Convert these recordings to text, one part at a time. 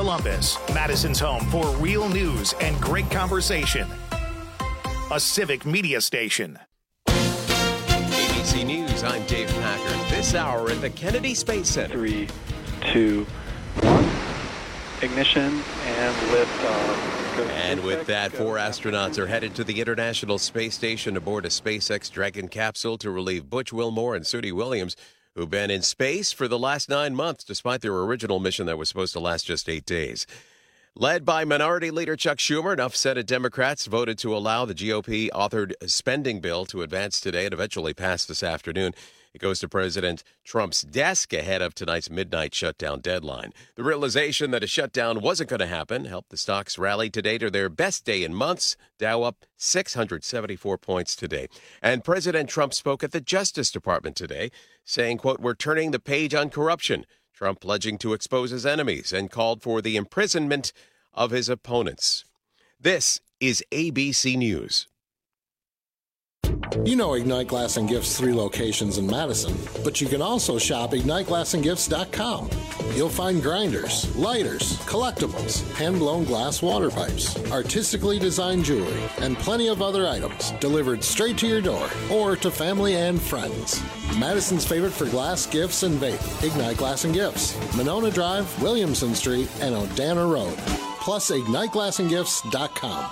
Columbus, Madison's home for real news and great conversation. A civic media station. ABC News, I'm Dave Packard. This hour at the Kennedy Space Center. 3, 2, 1. Ignition and lift off. And with that, 4 astronauts are headed to the International Space Station aboard a SpaceX Dragon capsule to relieve Butch Wilmore and Sudi Williams, who've been in space for the last 9 months, despite their original mission that was supposed to last just 8 days. Led by Minority Leader Chuck Schumer, enough Senate Democrats voted to allow the GOP-authored spending bill to advance today and eventually pass this afternoon. It goes to President Trump's desk ahead of tonight's midnight shutdown deadline. The realization that a shutdown wasn't going to happen helped the stocks rally today to their best day in months. Dow up 674 points today. And President Trump spoke at the Justice Department today, saying, quote, "We're turning the page on corruption." Trump pledging to expose his enemies and called for the imprisonment of his opponents. This is ABC News. You know Ignite Glass and Gifts' 3 locations in Madison, but you can also shop IgniteGlassandGifts.com. You'll find grinders, lighters, collectibles, hand-blown glass water pipes, artistically designed jewelry, and plenty of other items delivered straight to your door or to family and friends. Madison's favorite for glass, gifts, and vape, Ignite Glass and Gifts, Monona Drive, Williamson Street, and Odana Road. Plus, IgniteGlassandGifts.com.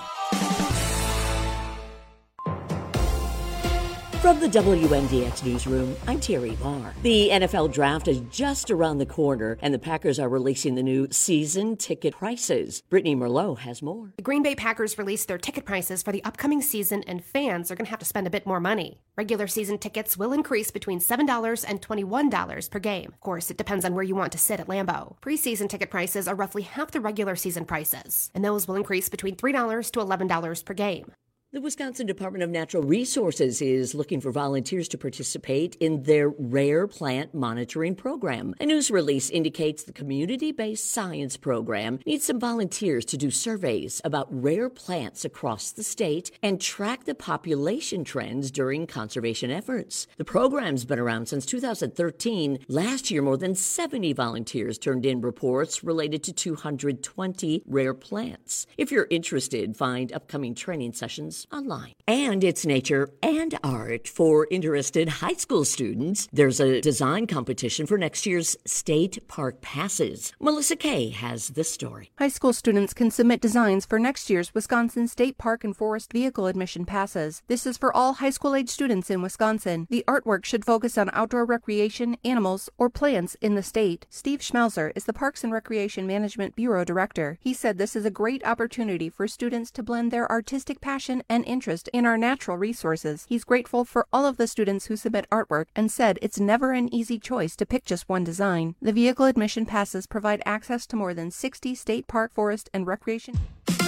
From the WNDX newsroom, I'm Terry Barr. The NFL draft is just around the corner, and the Packers are releasing the new season ticket prices. Brittany Merlot has more. The Green Bay Packers released their ticket prices for the upcoming season, and fans are going to have to spend a bit more money. Regular season tickets will increase between $7 and $21 per game. Of course, it depends on where you want to sit at Lambeau. Preseason ticket prices are roughly half the regular season prices, and those will increase between $3 to $11 per game. The Wisconsin Department of Natural Resources is looking for volunteers to participate in their rare plant monitoring program. A news release indicates the community-based science program needs some volunteers to do surveys about rare plants across the state and track the population trends during conservation efforts. The program's been around since 2013. Last year, more than 70 volunteers turned in reports related to 220 rare plants. If you're interested, find upcoming training sessions online. And it's nature and art for interested high school students. There's a design competition for next year's state park passes. Melissa Kay has this story. High school students can submit designs for next year's Wisconsin State Park and Forest Vehicle Admission passes. This is for all high school-age students in Wisconsin. The artwork should focus on outdoor recreation, animals, or plants in the state. Steve Schmelzer is the Parks and Recreation Management Bureau Director. He said this is a great opportunity for students to blend their artistic passion and interest in our natural resources. He's grateful for all of the students who submit artwork and said it's never an easy choice to pick just one design. The vehicle admission passes provide access to more than 60 state park, forest, and recreation.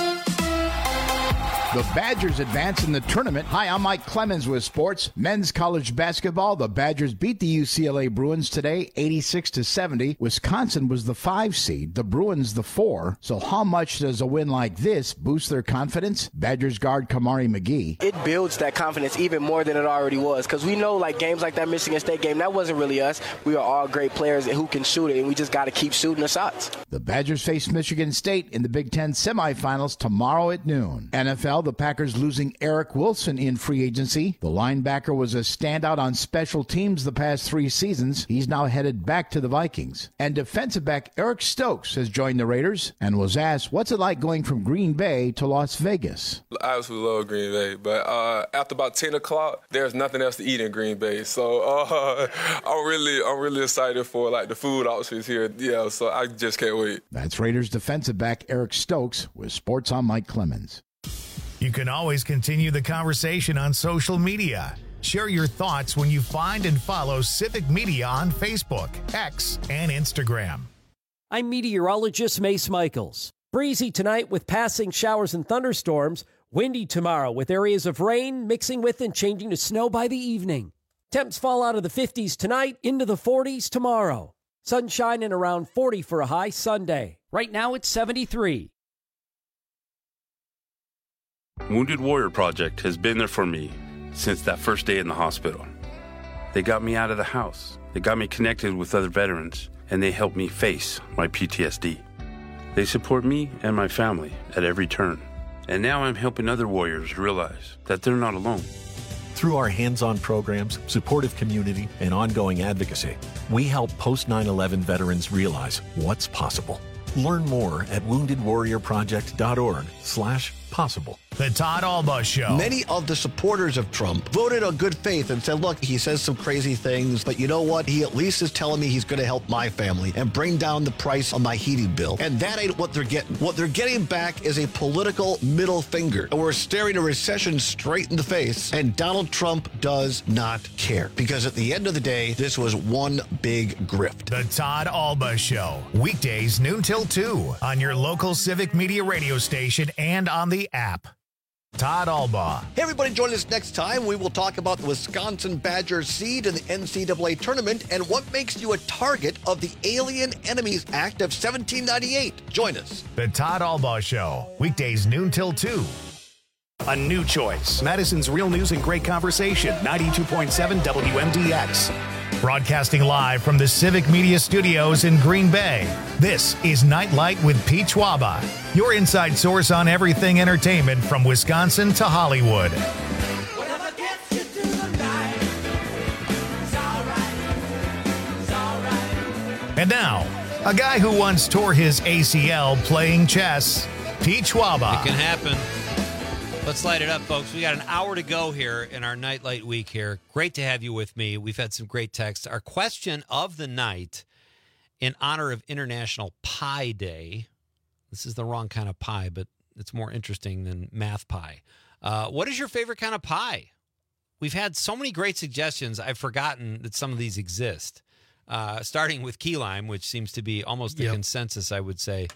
The Badgers advance in the tournament. Hi, I'm Mike Clemens with sports. Men's college basketball. The Badgers beat the UCLA Bruins today, 86-70. Wisconsin was the 5 seed, the Bruins the 4. So how much does a win like this boost their confidence? Badgers guard Kamari McGee. It builds that confidence even more than it already was, because we know like games like that Michigan State game, that wasn't really us. We are all great players who can shoot it, and we just got to keep shooting the shots. The Badgers face Michigan State in the Big Ten semifinals tomorrow at noon. NFL, the Packers losing Eric Wilson in free agency. The linebacker was a standout on special teams the past 3 seasons. He's now headed back to the Vikings. And defensive back Eric Stokes has joined the Raiders and was asked, what's it like going from Green Bay to Las Vegas? I absolutely love Green Bay, but after about 10 o'clock, there's nothing else to eat in Green Bay. So I'm really excited for like the food options here. Yeah, so I just can't wait. That's Raiders defensive back Eric Stokes with Sports on Mike Clemens. You can always continue the conversation on social media. Share your thoughts when you find and follow Civic Media on Facebook, X, and Instagram. I'm meteorologist Mace Michaels. Breezy tonight with passing showers and thunderstorms. Windy tomorrow with areas of rain mixing with and changing to snow by the evening. Temps fall out of the 50s tonight into the 40s tomorrow. Sunshine and around 40 for a high Sunday. Right now it's 73. Wounded Warrior Project has been there for me since that first day in the hospital. They got me out of the house. They got me connected with other veterans, and they helped me face my PTSD. They support me and my family at every turn. And now I'm helping other warriors realize that they're not alone. Through our hands-on programs, supportive community, and ongoing advocacy, we help post-9/11 veterans realize what's possible. Learn more at woundedwarriorproject.org/possible. The Todd Alba Show. Many of the supporters of Trump voted on good faith and said, look, he says some crazy things, but you know what? He at least is telling me he's going to help my family and bring down the price on my heating bill. And that ain't what they're getting. What they're getting back is a political middle finger. We're staring a recession straight in the face, and Donald Trump does not care. Because at the end of the day, this was one big grift. The Todd Alba Show. Weekdays noon till 2 on your local Civic Media radio station and on the app. Todd Alba. Hey, everybody, join us next time. We will talk about the Wisconsin Badgers seed in the NCAA tournament and what makes you a target of the Alien Enemies Act of 1798. Join us. The Todd Alba Show. Weekdays noon till 2. A new choice. Madison's Real News and Great Conversation. 92.7 WMDX. Broadcasting live from the Civic Media Studios in Green Bay. This is Nightlight with Pete Schwaba, your inside source on everything entertainment from Wisconsin to Hollywood. And now, a guy who once tore his ACL playing chess, Pete Schwaba. It can happen. Let's light it up, folks. We got an hour to go here in our Nightlight week here. Great to have you with me. We've had some great texts. Our question of the night, in honor of International Pie Day. This is the wrong kind of pie, but it's more interesting than math pie. What is your favorite kind of pie? We've had so many great suggestions, I've forgotten that some of these exist. Starting with key lime, which seems to be almost the consensus, I would say.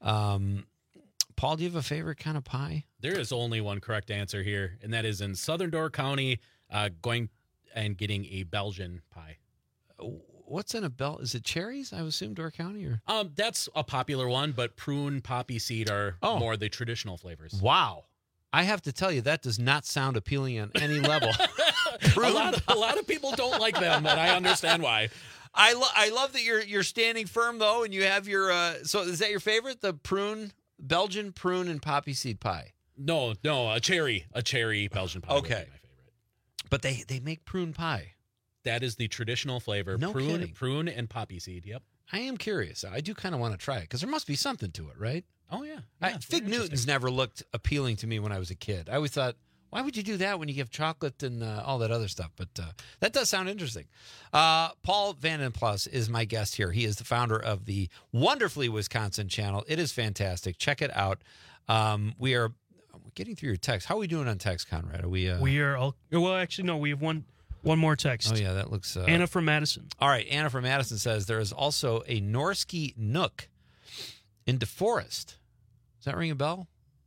Paul, do you have a favorite kind of pie? There is only one correct answer here, and that is in Southern Door County, going and getting a Belgian pie. What's in a Is it cherries, I assume, Door County? Or that's a popular one, but prune, poppy seed are more the traditional flavors. Wow. I have to tell you, that does not sound appealing on any level. a lot of people don't like them, and I understand why. I love that you're standing firm, though, and you have your so is that your favorite, the Belgian prune and poppy seed pie? No, a cherry Belgian pie. Okay, my favorite. But they make prune pie. That is the traditional flavor. No kidding. Prune and poppy seed. Yep. I am curious. I do kind of want to try it because there must be something to it, right? Oh yeah. Fig Newtons never looked appealing to me when I was a kid. I always thought, why would you do that when you give chocolate and all that other stuff? But that does sound interesting. Paul Vandenplas is my guest here. He is the founder of the Wonderfully Wisconsin channel. It is fantastic. Check it out. We're getting through your text. How are we doing on text, Conrad? Are we? We are all. Well, actually, no. We have one more text. Oh yeah, that looks. Anna from Madison. All right, Anna from Madison says there is also a Norski Nook in DeForest. Does that ring a bell?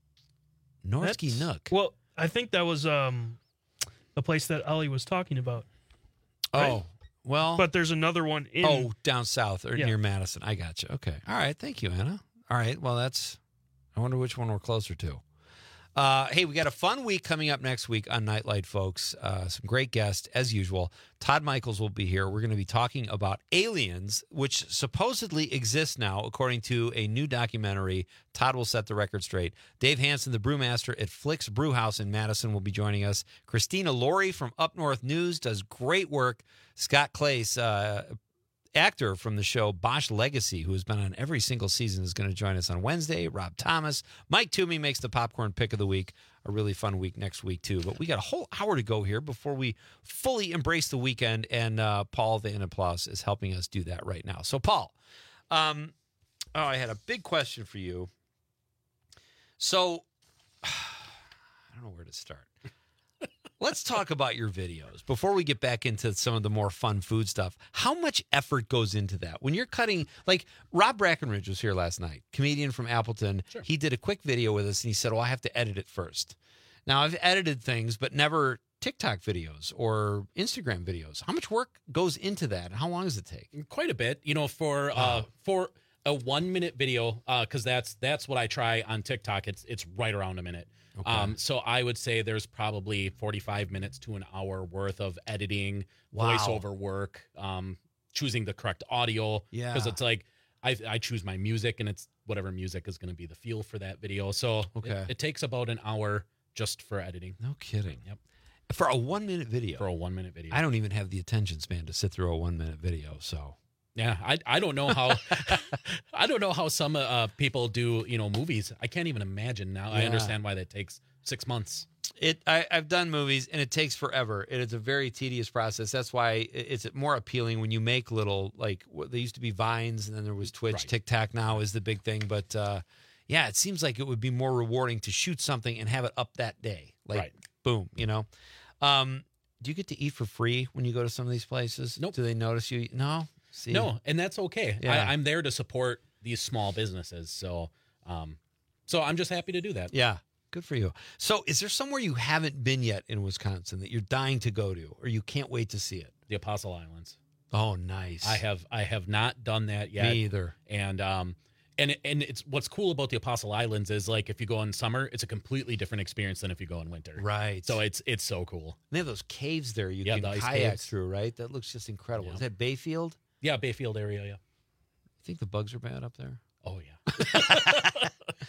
Norski Nook. Well, I think that was the place that Ollie was talking about. Right? Oh, well. But there's another one in... down south or near Madison. I got you. Okay. All right. Thank you, Anna. All right. Well, I wonder which one we're closer to. Hey, we got a fun week coming up next week on Nightlight, folks. Some great guests, as usual. Todd Michaels will be here. We're going to be talking about aliens, which supposedly exist now, according to a new documentary. Todd will set the record straight. Dave Hansen, the brewmaster at Flick's Brewhouse in Madison, will be joining us. Christina Laurie from Up North News does great work. Scott Clace, actor from the show Bosch Legacy, who has been on every single season, is going to join us on Wednesday. Rob Thomas. Mike Toomey makes the popcorn pick of the week. A really fun week next week, too. But we got a whole hour to go here before we fully embrace the weekend, and Paul Vandenplas is helping us do that right now. So, Paul, I had a big question for you. So, I don't know where to start. Let's talk about your videos before we get back into some of the more fun food stuff. How much effort goes into that? When you're cutting, like Rob Brackenridge was here last night, comedian from Appleton. Sure. He did a quick video with us, and he said, I have to edit it first. Now, I've edited things, but never TikTok videos or Instagram videos. How much work goes into that, and how long does it take? Quite a bit. For a 1 minute video, because that's what I try on TikTok. It's right around a minute. Okay. So I would say there's probably 45 minutes to an hour worth of editing, voiceover work, choosing the correct audio. Yeah. Because it's like I choose my music, and it's whatever music is going to be the feel for that video. So it takes about an hour just for editing. No kidding. Yep. For a 1 minute video. For a 1 minute video. I don't even have the attention span to sit through a 1 minute video. So yeah, I don't know how I don't know how some people do movies. I can't even imagine now. Yeah. I understand why that takes 6 months. I've done movies and it takes forever. It is a very tedious process. That's why it's more appealing when you make little, like they used to be Vines and then there was Twitch. Right. TikTok now is the big thing. But yeah, it seems like it would be more rewarding to shoot something and have it up that day. Like, right. Boom, do you get to eat for free when you go to some of these places? Nope. Do they notice you? No? See? No, and that's okay. Yeah. I'm there to support these small businesses. So I'm just happy to do that. Yeah. Good for you. So is there somewhere you haven't been yet in Wisconsin that you're dying to go to or you can't wait to see it? The Apostle Islands. Oh, nice. I have not done that yet. Me either. And it's what's cool about the Apostle Islands is like if you go in summer, it's a completely different experience than if you go in winter. Right. So it's so cool. They have those caves there you Yeah, can the ice kayak caves. through, right? That looks just incredible. Yeah. Is that Bayfield? Yeah, Bayfield area, yeah. You think the bugs are bad up there? Oh, yeah.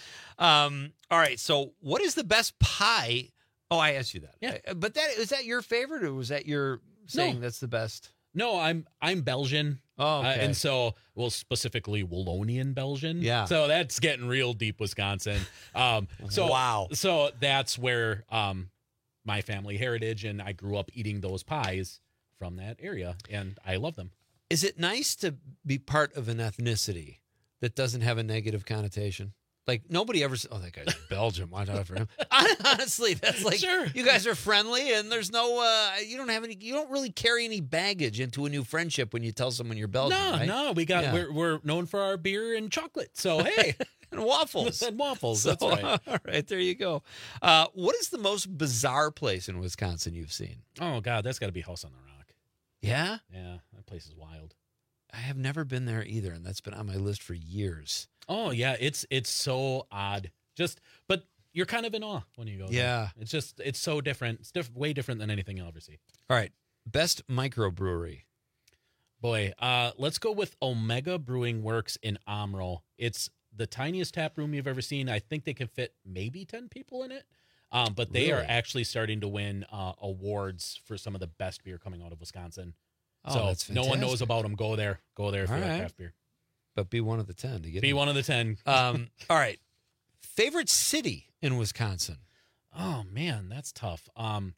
All right. So what is the best pie? Oh, I asked you that. Yeah. But is that your favorite or was that your saying that's the best? No, I'm Belgian. Oh, okay. And so, specifically Wallonian Belgian. Yeah. So that's getting real deep Wisconsin. Wow. So that's where my family heritage, and I grew up eating those pies from that area, and I love them. Is it nice to be part of an ethnicity that doesn't have a negative connotation? Like nobody ever says, "Oh, that guy's Belgian. Why not for him?" Honestly, that's like Sure. you guys are friendly, and there's no, you don't really carry any baggage into a new friendship when you tell someone you're Belgian. right? No, we're known for our beer and chocolate. So hey, and waffles. and waffles. So, That's right. All right, there you go. What is the most bizarre place in Wisconsin you've seen? Oh God, that's got to be House on the Rock. Yeah, Yeah, that place is wild. I have never been there either, and that's been on my list for years. Oh yeah, it's so odd. But you're kind of in awe when you go there. Yeah. It's so different. It's way different than anything you'll ever see. All right, best microbrewery. Boy, let's go with Omega Brewing Works in Omro. It's the tiniest tap room you've ever seen. I think they can fit maybe 10 people in it. But they are Really? actually starting to win awards for some of the best beer coming out of Wisconsin. Oh, so that's no one knows fantastic. about them. Go there if All you like right. craft beer. But be one of the 10 to get Be in. one of the 10. All right. Favorite city in Wisconsin? Oh man, that's tough.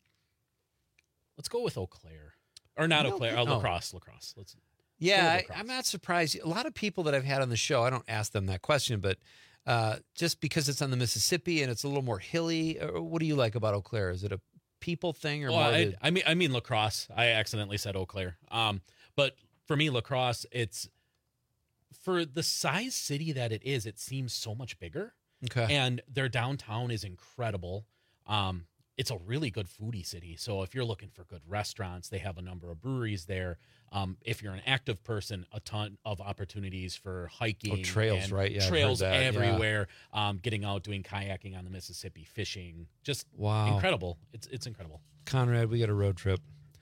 Let's go with Eau Claire, or not Eau Claire. La Crosse. Let's. Yeah, La Crosse. I'm not surprised. A lot of people that I've had on the show, I don't ask them that question, but just because it's on the Mississippi and it's a little more hilly, what do you like about Eau Claire? Is it a people thing or more? I mean La Crosse. I accidentally said Eau Claire. But for me, La Crosse, it's for the size city that it is. It seems so much bigger. Okay. And their downtown is incredible. It's a really good foodie city. So if you're looking for good restaurants, they have a number of breweries there. If you're an active person, a ton of opportunities for hiking. trails, and right? Yeah, I've trails heard that, yeah. everywhere. Getting out, doing kayaking on the Mississippi, fishing. Just Wow. incredible. It's incredible. Conrad, we got a road trip.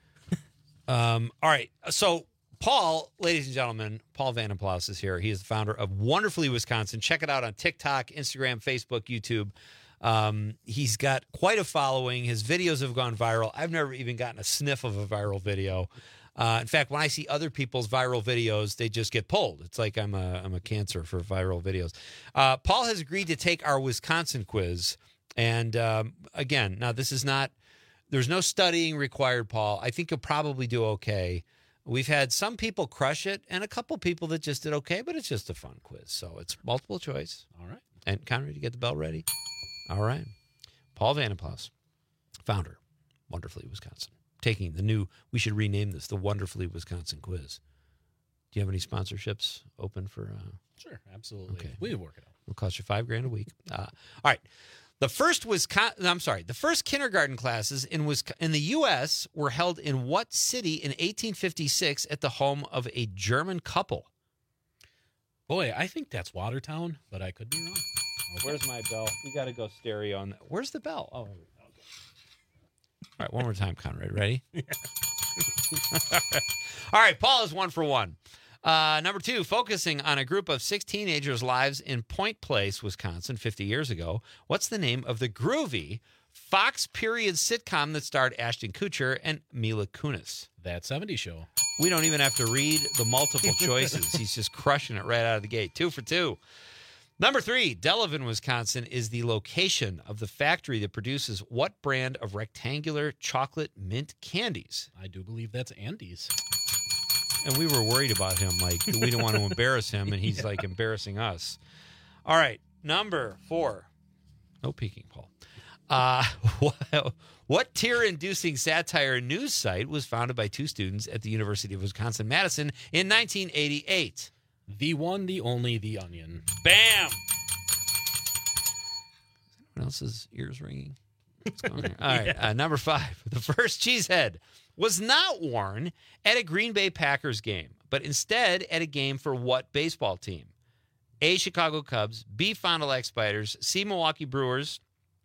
All right. So Paul, ladies and gentlemen, Paul Vandenplas is here. He is the founder of Wonderfully Wisconsin. Check it out on TikTok, Instagram, Facebook, YouTube. He's got quite a following. His videos have gone viral. I've never even gotten a sniff of a viral video. In fact, when I see other people's viral videos, they just get pulled. It's like I'm a cancer for viral videos. Paul has agreed to take our Wisconsin quiz. And again, now this is not, there's no studying required, Paul. I think you'll probably do okay. We've had some people crush it and a couple people that just did okay, but it's just a fun quiz. So it's multiple choice. All right. And Conrad, you get the bell ready? All right. Paul Vandenplas, founder, Wonderfully Wisconsin, taking the new, we should rename this the Wonderfully Wisconsin quiz. Do you have any sponsorships open for? Sure, absolutely. Okay. We can work it out. It'll cost you $5,000 a week. All right. The first kindergarten classes in the U.S. were held in what city in 1856 at the home of a German couple? Boy, I think that's Watertown, but I could be wrong. Okay. Where's my bell? We got to go stereo on that. Where's the bell? Oh, okay. All right, one more time, Conrad. Ready? All right, Paul is 1 for 1. Number 2, focusing on a group of 6 teenagers' lives in Point Place, Wisconsin, 50 years ago. What's the name of the groovy Fox period sitcom that starred Ashton Kutcher and Mila Kunis? That 70s Show. We don't even have to read the multiple choices. He's just crushing it right out of the gate. 2 for 2. Number 3, Delavan, Wisconsin is the location of the factory that produces what brand of rectangular chocolate mint candies? I do believe that's Andy's. And we were worried about him. Like, we didn't want to embarrass him, and he's like embarrassing us. All right, number 4. No peeking, Paul. What tear-inducing satire news site was founded by 2 students at the University of Wisconsin-Madison in 1988? The one, the only, The Onion. Bam! Is anyone else's ears ringing? What's going on here? All right, number 5. The first cheesehead was not worn at a Green Bay Packers game, but instead at a game for what baseball team? A, Chicago Cubs, B, Fond du Lac Spiders, C, Milwaukee Braves,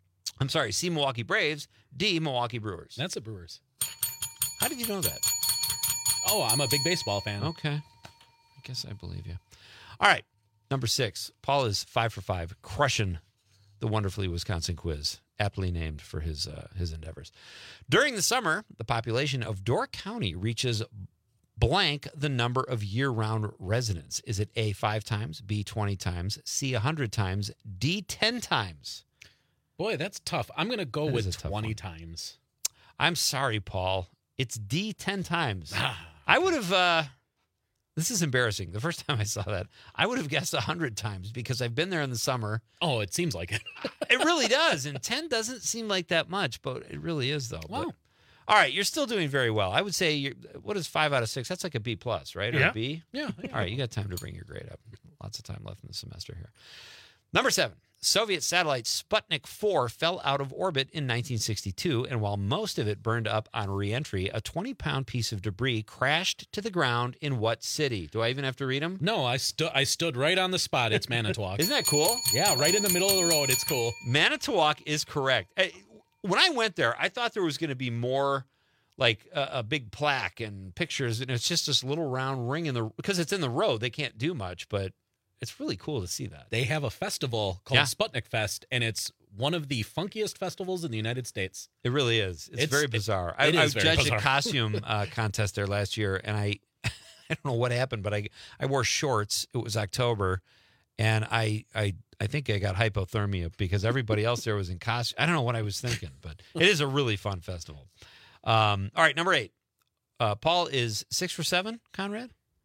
D, Milwaukee Brewers. That's the Brewers. How did you know that? Oh, I'm a big baseball fan. Okay. I guess I believe you. All right. Number 6. Paul is 5 for 5, crushing the Wonderfully Wisconsin quiz, aptly named for his endeavors. During the summer, the population of Door County reaches blank the number of year-round residents. Is it A, 5 times, B, 20 times, C, 100 times, D, 10 times? Boy, that's tough. I'm going to go with 20 times. I'm sorry, Paul. It's D, 10 times. I would have... This is embarrassing. The first time I saw that, I would have guessed 100 times because I've been there in the summer. Oh, it seems like it. It really does. And 10 doesn't seem like that much, but it really is, though. Wow. But, all right, you're still doing very well. I would say, what is 5 out of 6? That's like a B+, right? Or yeah. a B? Yeah. All right, you got time to bring your grade up. Lots of time left in the semester here. Number 7. Soviet satellite Sputnik 4 fell out of orbit in 1962, and while most of it burned up on re-entry, a 20-pound piece of debris crashed to the ground in what city? Do I even have to read them? No, I stood right on the spot. It's Manitowoc. Isn't that cool? Yeah, right in the middle of the road. It's cool. Manitowoc is correct. When I went there, I thought there was going to be more like a big plaque and pictures, and it's just this little round ring because it's in the road. They can't do much, but it's really cool to see that. They have a festival called Sputnik Fest, and it's one of the funkiest festivals in the United States. It really is. It's very bizarre. I judged a costume contest there last year, and I don't know what happened, but I wore shorts. It was October, and I think I got hypothermia because everybody else there was in costume. I don't know what I was thinking, but it is a really fun festival. All right, number 8. Paul is 6 for 7, Conrad?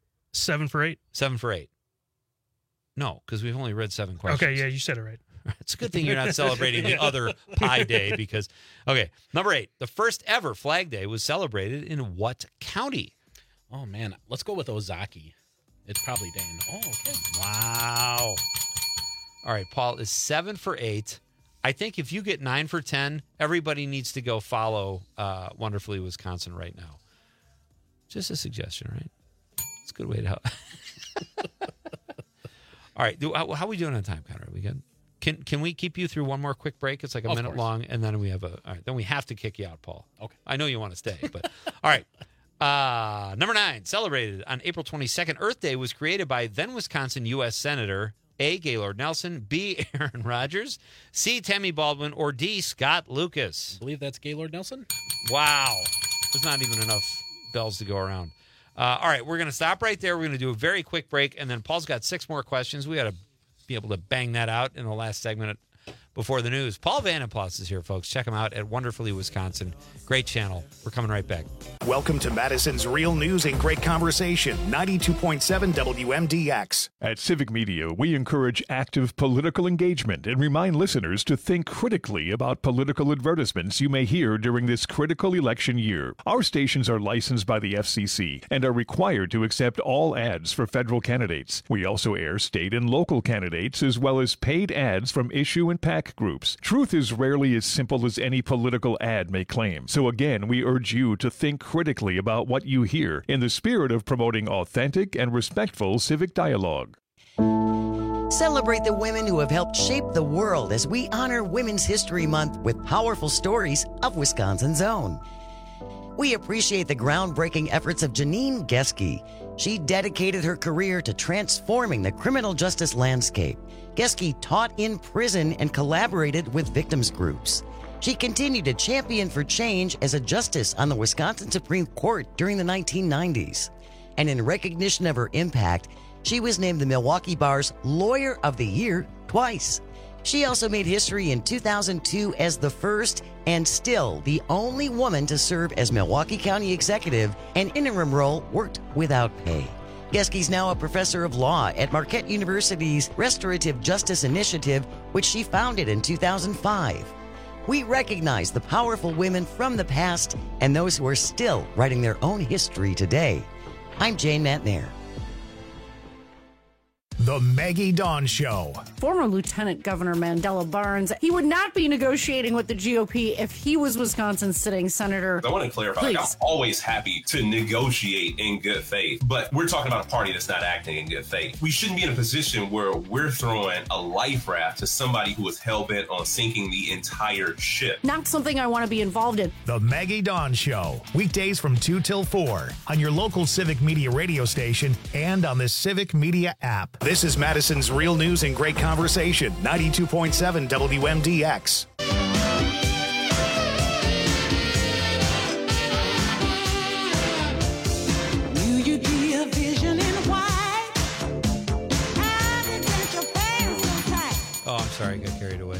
7 for 8. 7 for 8. No, because we've only read 7 questions. Okay, yeah, you said it right. It's a good thing you're not celebrating the other Pi Day because, okay, number 8. The first ever Flag Day was celebrated in what county? Oh, man. Let's go with Ozaki. It's probably Dane. Oh, okay. Wow. All right, Paul is 7 for 8. I think if you get 9 for 10, everybody needs to go follow Wonderfully Wisconsin right now. Just a suggestion, right? It's a good way to help. All right, how are we doing on time, Conrad? We good? Can we keep you through one more quick break? It's like a minute long, and then we have all right. Then we have to kick you out, Paul. Okay. I know you want to stay, but all right. Number 9, celebrated on April 22nd. Earth Day was created by then Wisconsin U.S. Senator A. Gaylord Nelson, B. Aaron Rodgers, C. Tammy Baldwin, or D. Scott Lucas. I believe that's Gaylord Nelson. Wow, there's not even enough bells to go around. All right, we're going to stop right there. We're going to do a very quick break, and then Paul's got 6 more questions. We got to be able to bang that out in the last segment before the news. Paul Vandenplas is here, folks. Check him out at Wonderfully Wisconsin. Great channel. We're coming right back. Welcome to Madison's Real News and Great Conversation, 92.7 WMDX. At Civic Media, we encourage active political engagement and remind listeners to think critically about political advertisements you may hear during this critical election year. Our stations are licensed by the FCC and are required to accept all ads for federal candidates. We also air state and local candidates as well as paid ads from issue and PAC groups. Truth is rarely as simple as any political ad may claim. So again, we urge you to think critically about what you hear in the spirit of promoting authentic and respectful civic dialogue. Celebrate the women who have helped shape the world as we honor Women's History Month with powerful stories of Wisconsin's own. We appreciate the groundbreaking efforts of Janine Geske, She dedicated her career to transforming the criminal justice landscape. Geske taught in prison and collaborated with victims groups. She continued to champion for change as a justice on the Wisconsin Supreme Court during the 1990s. And in recognition of her impact, she was named the Milwaukee Bar's Lawyer of the Year twice. She also made history in 2002 as the first and still the only woman to serve as Milwaukee County Executive, an interim role worked without pay. Geske's now a professor of law at Marquette University's Restorative Justice Initiative, which she founded in 2005. We recognize the powerful women from the past and those who are still writing their own history today. I'm Jane Matnair. The Maggie Dawn Show. Former Lieutenant Governor Mandela Barnes, he would not be negotiating with the GOP if he was Wisconsin's sitting senator. I want to clarify, I'm always happy to negotiate in good faith, but we're talking about a party that's not acting in good faith. We shouldn't be in a position where we're throwing a life raft to somebody who is hell-bent on sinking the entire ship. Not something I want to be involved in. The Maggie Dawn Show. Weekdays from 2 till 4 on your local Civic Media radio station and on the Civic Media app. This is Madison's real news and great conversation. 92.7 WMDX. Will you be a vision in white? Oh, I'm sorry. I got carried away.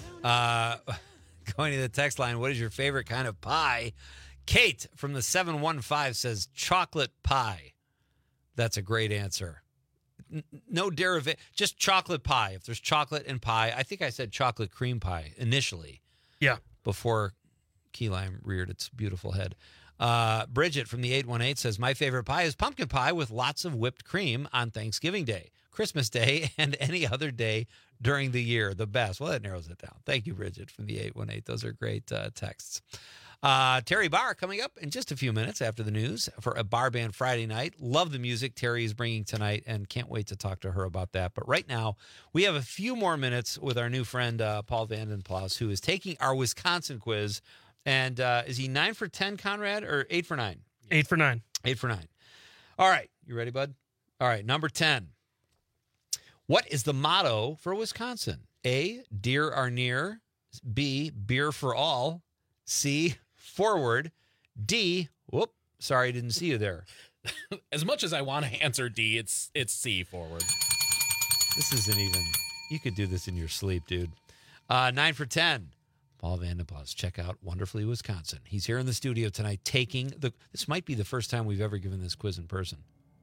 Going to the text line, what is your favorite kind of pie? Kate from the 715 says chocolate pie. That's a great answer. No derivation, just chocolate pie. If there's chocolate and pie, I think I said chocolate cream pie initially. Yeah. Before key lime reared its beautiful head. Bridget from the 818 says, my favorite pie is pumpkin pie with lots of whipped cream on Thanksgiving Day, Christmas Day, and any other day during the year. The best. Well, that narrows it down. Thank you, Bridget from the 818. Those are great texts. Terry Barr coming up in just a few minutes after the news for a bar band Friday night. Love the music Terry is bringing tonight and can't wait to talk to her about that. But right now, we have a few more minutes with our new friend, Paul Vanden Plas, who is taking our Wisconsin quiz. And is he 9 for 10, Conrad, or 8 for 9? 8 for 9. 8 for 9. All right. You ready, bud? All right. Number 10. What is the motto for Wisconsin? A, deer are near. B, beer for all. C, forward. D, whoop, sorry, I didn't see you there. As much as I want to answer D, it's C, forward. This isn't even, you could do this in your sleep, dude. 9 for 10. Paul Vanden Plas, check out Wonderfully Wisconsin. He's here in the studio tonight taking this might be the first time we've ever given this quiz in person.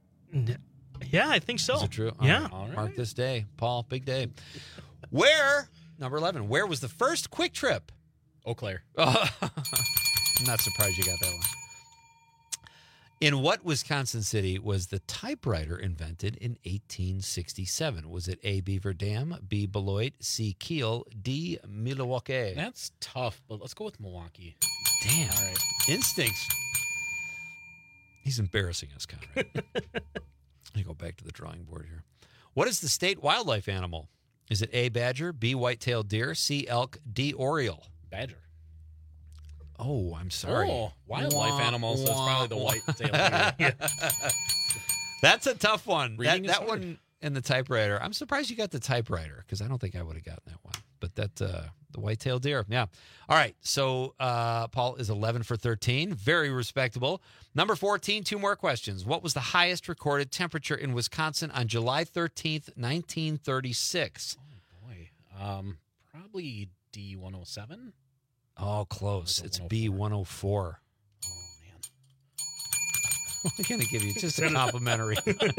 Yeah, I think so. Is it true? Yeah. All right. Mark this day. Paul, big day. Where, number 11, where was the first Quick Trip? Eau Claire. I'm not surprised you got that one. In what Wisconsin city was the typewriter invented in 1867? Was it A, Beaver Dam, B, Beloit, C, Kiel, D, Milwaukee? That's tough, but let's go with Milwaukee. Damn. All right. Instincts. He's embarrassing us, Conrad. Let me go back to the drawing board here. What is the state wildlife animal? Is it A, badger, B, white-tailed deer, C, elk, D, oriole? Badger. Oh, I'm sorry. Oh, wildlife animal, so it's probably the white-tailed deer. Yeah. That's a tough one. That hard. one and the typewriter. I'm surprised you got the typewriter because I don't think I would have gotten that one. But the white-tailed deer, yeah. All right, so Paul is 11 for 13. Very respectable. Number 14, 2 more questions. What was the highest recorded temperature in Wisconsin on July 13th, 1936? Oh, boy. Probably D107? Oh, close. It's B104. Oh, man. We're going to give you just a complimentary.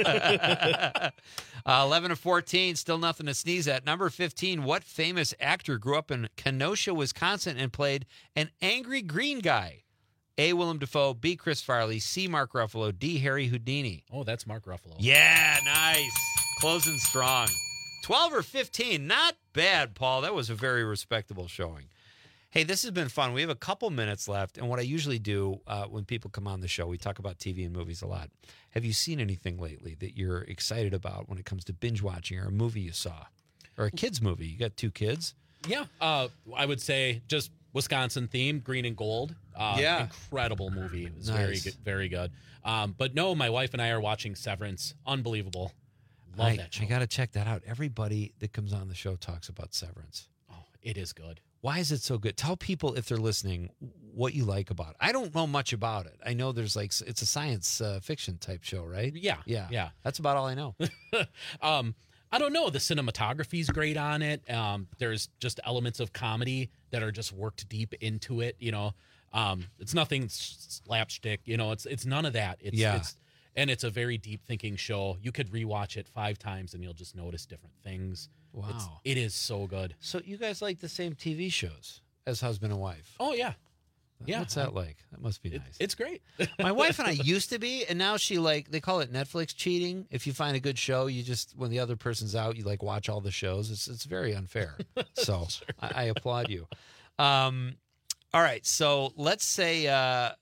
11 to 14, still nothing to sneeze at. Number 15, what famous actor grew up in Kenosha, Wisconsin, and played an angry green guy? A, Willem Dafoe, B, Chris Farley, C, Mark Ruffalo, D, Harry Houdini. Oh, that's Mark Ruffalo. Yeah, nice. Closing strong. 12 or 15, not bad, Paul. That was a very respectable showing. Hey, this has been fun. We have a couple minutes left, and what I usually do when people come on the show, we talk about TV and movies a lot. Have you seen anything lately that you're excited about when it comes to binge watching, or a movie you saw, or a kids movie? You got 2 kids? Yeah, I would say just Wisconsin theme, green and gold. Incredible movie. It was very Nice. good, very good. But no, my wife and I are watching Severance. Unbelievable. Love that show. I got to check that out. Everybody that comes on the show talks about Severance. Oh, it is good. Why is it so good? Tell people, if they're listening, what you like about it. I don't know much about it. I know there's it's a science fiction type show, right? Yeah. That's about all I know. I don't know. The cinematography's great on it. There's just elements of comedy that are just worked deep into it. It's nothing slapstick. It's none of that. It's a very deep thinking show. You could rewatch it 5 times and you'll just notice different things. Wow. It is so good. So you guys like the same TV shows as husband and wife? Oh, yeah. Yeah. What's that like? That must be nice. It's great. My wife and I used to be, and now they call it Netflix cheating. If you find a good show, you just, when the other person's out, you watch all the shows. It's very unfair. So sure. I applaud you. All right. So let's say, all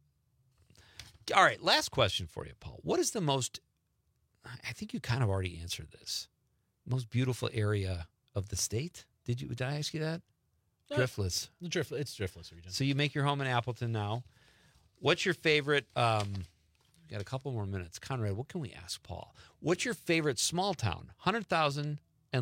right, last question for you, Paul. What is the most, I think you kind of already answered this, most beautiful area of the state? Did I ask you that? Driftless. It's Driftless region. So you make your home in Appleton now. What's your favorite? We got a couple more minutes. Conrad, what can we ask Paul? What's your favorite small town? 100,000 and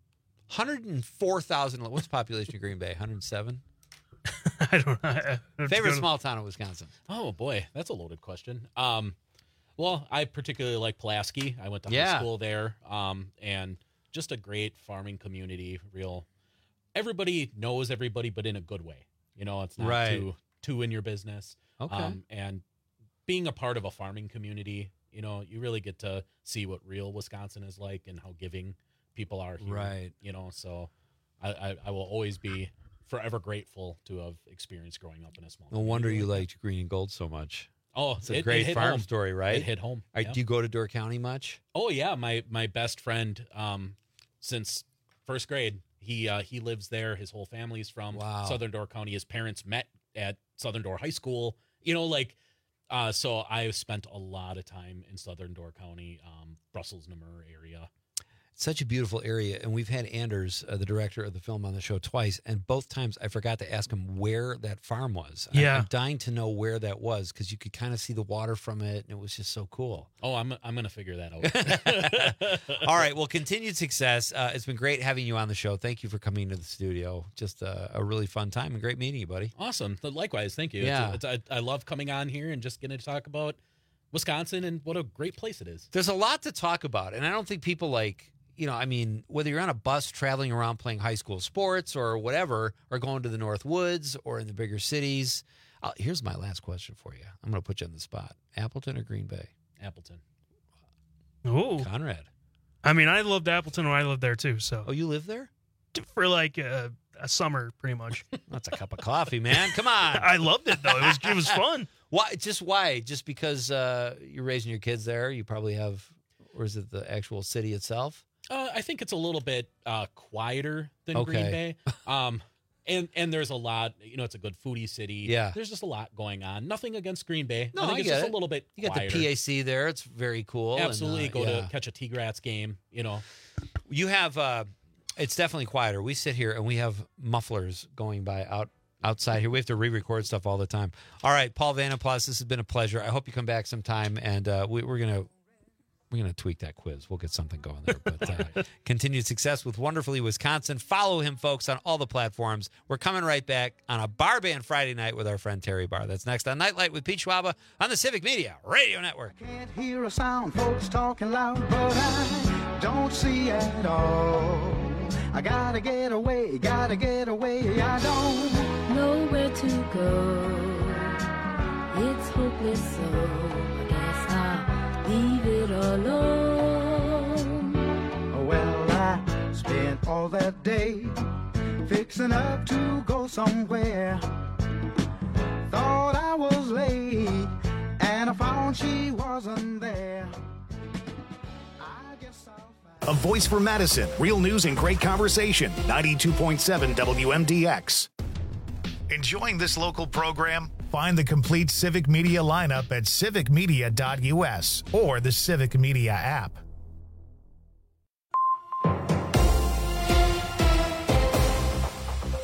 104,000. What's the population of Green Bay? 107. I don't know. Favorite small town in Wisconsin? Oh boy, that's a loaded question. Well, I particularly like Pulaski. I went to high school there, and just a great farming community. Everybody knows everybody, but in a good way. It's not too in your business. Okay. And being a part of a farming community, you really get to see what real Wisconsin is like and how giving people are here. Right. So I will always be forever grateful to have experienced growing up in a small No wonder you liked Green and Gold so much. Oh, it's a great farm home. story, right? It hit home. Do you go to Door County much? Oh yeah, my best friend since first grade. He lives there. His whole family's from Southern Door County. His parents met at Southern Door High School. So I've spent a lot of time in Southern Door County, Brussels, Namur area. Such a beautiful area, and we've had Anders, the director of the film, on the show twice, and both times I forgot to ask him where that farm was. Yeah. I'm dying to know where that was because you could kind of see the water from it, and it was just so cool. Oh, I'm going to figure that out. All right, well, continued success. It's been great having you on the show. Thank you for coming to the studio. Just a really fun time and great meeting you, buddy. Awesome. Likewise, thank you. Yeah. I love coming on here and just getting to talk about Wisconsin and what a great place it is. There's a lot to talk about, and I don't think people whether you're on a bus traveling around playing high school sports or whatever, or going to the North Woods or in the bigger cities. Here's my last question for you. I'm going to put you on the spot. Appleton or Green Bay? Appleton. Oh, Conrad. I mean, I loved Appleton when I lived there too. So. Oh, you live there? For a summer, pretty much. That's a cup of coffee, man. Come on. I loved it though. It was fun. Why? Just because you're raising your kids there? You probably have, or is it the actual city itself? I think it's a little bit quieter than Green Bay. And there's a lot, it's a good foodie city. Yeah. There's just a lot going on. Nothing against Green Bay. No, I think it's just a little bit You got quieter. the PAC there. It's very cool. Absolutely. And, Go to catch a T-Grats game, You have, it's definitely quieter. We sit here and we have mufflers going by outside here. We have to re-record stuff all the time. All right, Paul Vandenplas, this has been a pleasure. I hope you come back sometime, and we're going to tweak that quiz. We'll get something going there. But continued success with Wonderfully Wisconsin. Follow him, folks, on all the platforms. We're coming right back on a Bar Band Friday night with our friend Terry Barr. That's next on Nightlight with Pete Schwaba on the Civic Media Radio Network. Can't hear a sound, folks talking loud, but I don't see at all. I gotta get away, I don't know where to go. It's hopeless, so I guess I'll leave it alone. Well, I spent all that day fixing up to go somewhere. Thought I was late, and I found she wasn't there. A voice for Madison. Real news and great conversation. 92.7 WMDX. Enjoying this local program? Find the complete Civic Media lineup at civicmedia.us or the Civic Media app.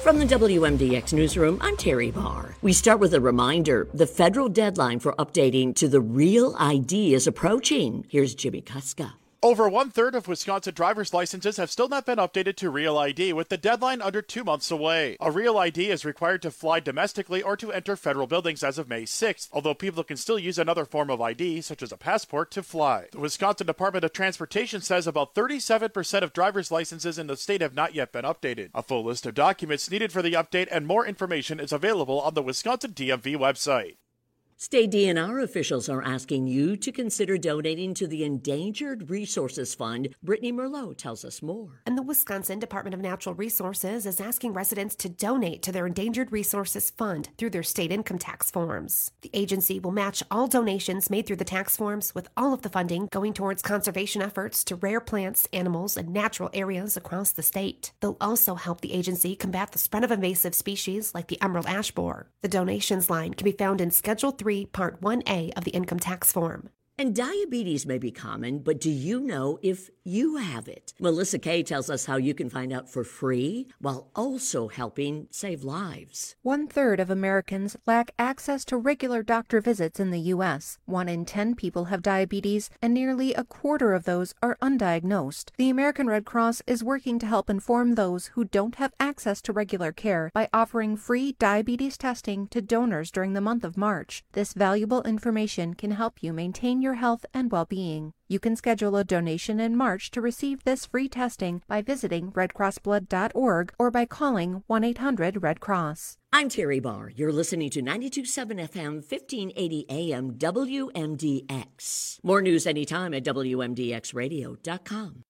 From the WMDX newsroom, I'm Terry Barr. We start with a reminder. The federal deadline for updating to the Real ID is approaching. Here's Jimmy Kuska. Over 1/3 of Wisconsin driver's licenses have still not been updated to Real ID, with the deadline under 2 months away. A Real ID is required to fly domestically or to enter federal buildings as of May 6th, although people can still use another form of ID, such as a passport, to fly. The Wisconsin Department of Transportation says about 37% of driver's licenses in the state have not yet been updated. A full list of documents needed for the update and more information is available on the Wisconsin DMV website. State DNR officials are asking you to consider donating to the Endangered Resources Fund. Brittany Merlot tells us more. And the Wisconsin Department of Natural Resources is asking residents to donate to their Endangered Resources Fund through their state income tax forms. The agency will match all donations made through the tax forms, with all of the funding going towards conservation efforts to rare plants, animals, and natural areas across the state. They'll also help the agency combat the spread of invasive species like the emerald ash borer. The donations line can be found in Schedule 3, Part 1A of the income tax form. And diabetes may be common, but do you know if you have it? Melissa Kay tells us how you can find out for free while also helping save lives. 1/3 of Americans lack access to regular doctor visits in the U.S. 1 in 10 people have diabetes, and nearly 1/4 of those are undiagnosed. The American Red Cross is working to help inform those who don't have access to regular care by offering free diabetes testing to donors during the month of March. This valuable information can help you maintain your health and well-being. You can schedule a donation in March to receive this free testing by visiting redcrossblood.org or by calling 1-800-RED-CROSS. I'm Terry Barr. You're listening to 92.7 FM, 1580 AM, WMDX. More news anytime at WMDXradio.com.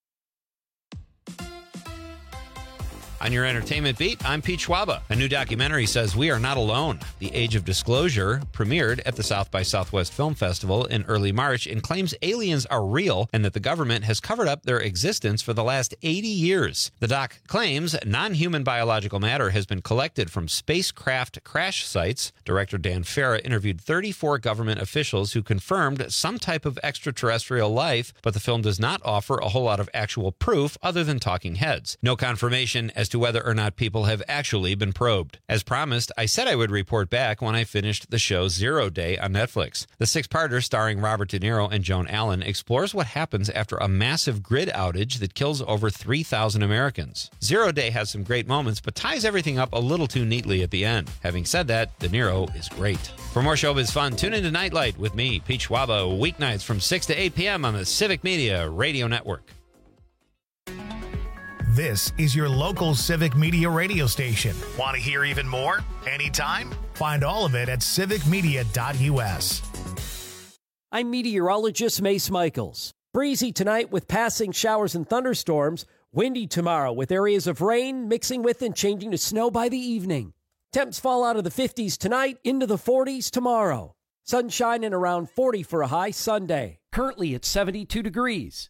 On your entertainment beat, I'm Pete Schwaba. A new documentary says we are not alone. The Age of Disclosure premiered at the South by Southwest Film Festival in early March and claims aliens are real and that the government has covered up their existence for the last 80 years. The doc claims non-human biological matter has been collected from spacecraft crash sites. Director Dan Farah interviewed 34 government officials who confirmed some type of extraterrestrial life, but the film does not offer a whole lot of actual proof other than talking heads. No confirmation as to whether or not people have actually been probed. As promised, I said I would report back when I finished the show 0 Day on Netflix. The 6-parter starring Robert De Niro and Joan Allen explores what happens after a massive grid outage that kills over 3,000 Americans. 0 Day has some great moments, but ties everything up a little too neatly at the end. Having said that, De Niro is great. For more showbiz fun, tune into Nightlight with me, Pete Schwaba, weeknights from 6 to 8 p.m. on the Civic Media Radio Network. This is your local Civic Media radio station. Want to hear even more? Anytime? Find all of it at civicmedia.us. I'm meteorologist Mace Michaels. Breezy tonight with passing showers and thunderstorms. Windy tomorrow with areas of rain mixing with and changing to snow by the evening. Temps fall out of the 50s tonight into the 40s tomorrow. Sunshine and around 40 for a high Sunday. Currently at 72 degrees.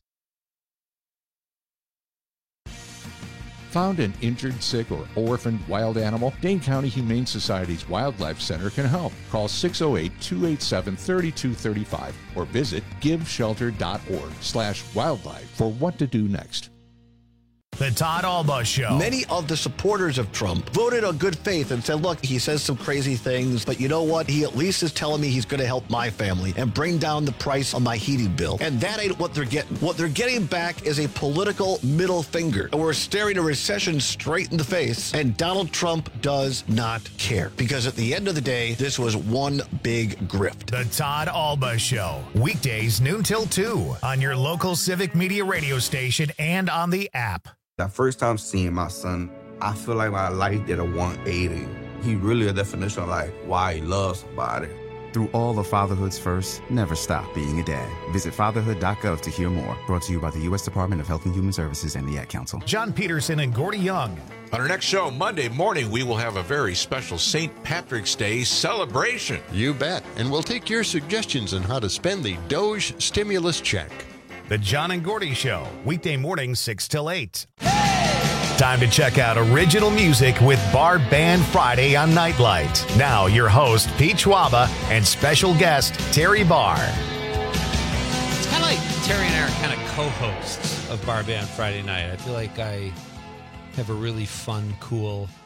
Found an injured, sick, or orphaned wild animal? Dane County Humane Society's Wildlife Center can help. Call 608-287-3235 or visit giveshelter.org/wildlife for what to do next. The Todd Alba Show. Many of the supporters of Trump voted on good faith and said, look, he says some crazy things, but you know what? He at least is telling me he's going to help my family and bring down the price on my heating bill. And that ain't what they're getting. What they're getting back is a political middle finger. And we're staring a recession straight in the face. And Donald Trump does not care. Because at the end of the day, this was one big grift. The Todd Alba Show. Weekdays noon till 2 on your local Civic Media radio station and on the app. That first time seeing my son, I feel like my life did a 180. He really a definition of like why he loves somebody. Through all of fatherhood's first, never stop being a dad. Visit fatherhood.gov to hear more. Brought to you by the U.S. Department of Health and Human Services and the Ad Council. John Peterson and Gordy Young. On our next show, Monday morning, we will have a very special St. Patrick's Day celebration. You bet. And we'll take your suggestions on how to spend the Doge stimulus check. The John and Gordy Show, weekday morning 6 till 8. Time to check out original music with Bar Band Friday on Nightlight. Now, your host, Pete Schwaba, and special guest, Terry Barr. It's kind of like Terry and I are kind of co-hosts of Bar Band Friday night. I feel like I have a really fun, cool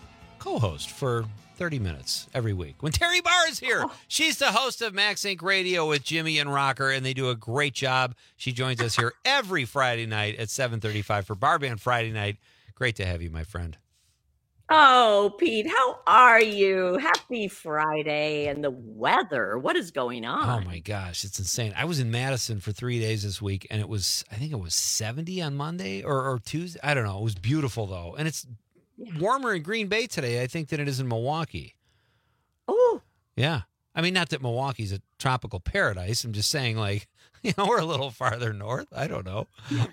co-host for 30 minutes every week. When Terry Barr is here, she's the host of Max Inc. Radio with Jimmy and Rocker, and they do a great job. She joins us here every Friday night at 7:35 for Bar Band Friday night. Great to have you, my friend. Oh, Pete, how are you? Happy Friday. And the weather, what is going on? Oh, my gosh, it's insane. I was in Madison for 3 days this week, and I think it was 70 on Monday or Tuesday. I don't know. It was beautiful, though. And it's warmer in Green Bay today, I think, than it is in Milwaukee. Oh. Yeah. I mean, not that Milwaukee's a tropical paradise. I'm just saying, like, we're a little farther north. I don't know. Yes.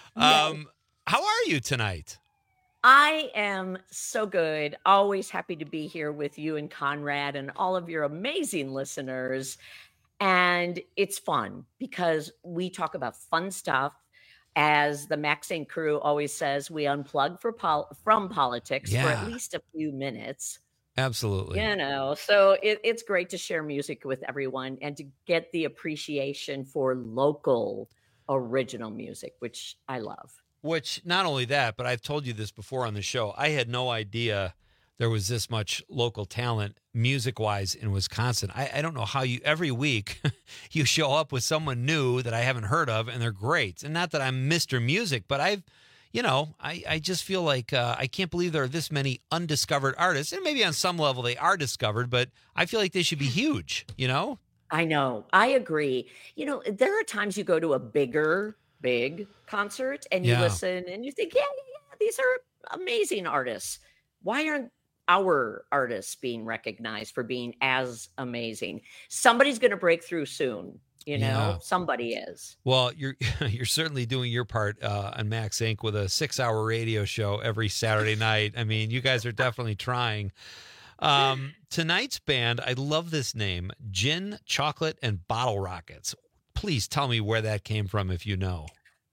How are you tonight? I am so good. Always happy to be here with you and Conrad and all of your amazing listeners. And it's fun because we talk about fun stuff. As the Max Inc. crew always says, we unplug from politics for at least a few minutes. Absolutely. So it's great to share music with everyone and to get the appreciation for local original music, which I love. Which, not only that, but I've told you this before on the show, I had no idea there was this much local talent music-wise in Wisconsin. I don't know how every week you show up with someone new that I haven't heard of, and they're great. And not that I'm Mr. Music, but I just feel like I can't believe there are this many undiscovered artists. And maybe on some level they are discovered, but I feel like they should be huge, I know. I agree. There are times you go to a big concert and you listen and you think, these are amazing artists. Why aren't our artists being recognized for being as amazing? Somebody's going to break through soon. Somebody is. Well, you're certainly doing your part on Max Inc. with a 6-hour radio show every Saturday night. I mean, you guys are definitely trying. Tonight's band, I love this name, Gin, Chocolate, and Bottle Rockets. Please tell me where that came from if you know.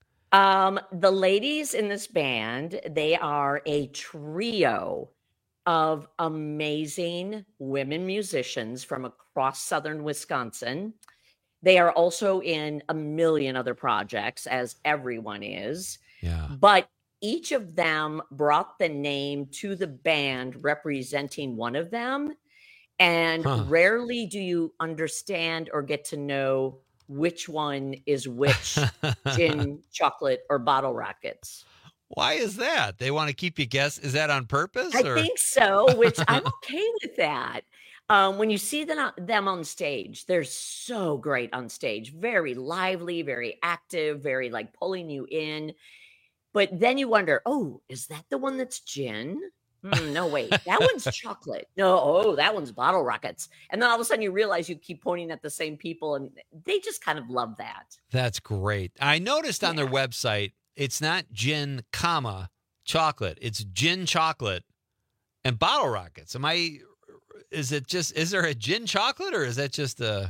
The ladies in this band, they are a trio of amazing women musicians from across southern Wisconsin. They are also in a million other projects, as everyone is. Yeah. But each of them brought the name to the band representing one of them. And rarely do you understand or get to know which one is which, Gin, Chocolate, or Bottle Rockets. Why is that? They want to keep you guess. Is that on purpose? I think so, which I'm okay with that. When you see them on stage, they're so great on stage. Very lively, very active, very like pulling you in. But then you wonder, is that the one that's Gin? No, wait, that one's Chocolate. No, that one's Bottle Rockets. And then all of a sudden you realize you keep pointing at the same people and they just kind of love that. That's great. I noticed on their website, it's not Gin, Chocolate. It's Gin, Chocolate, and Bottle Rockets. Is there a Gin Chocolate or is that just a?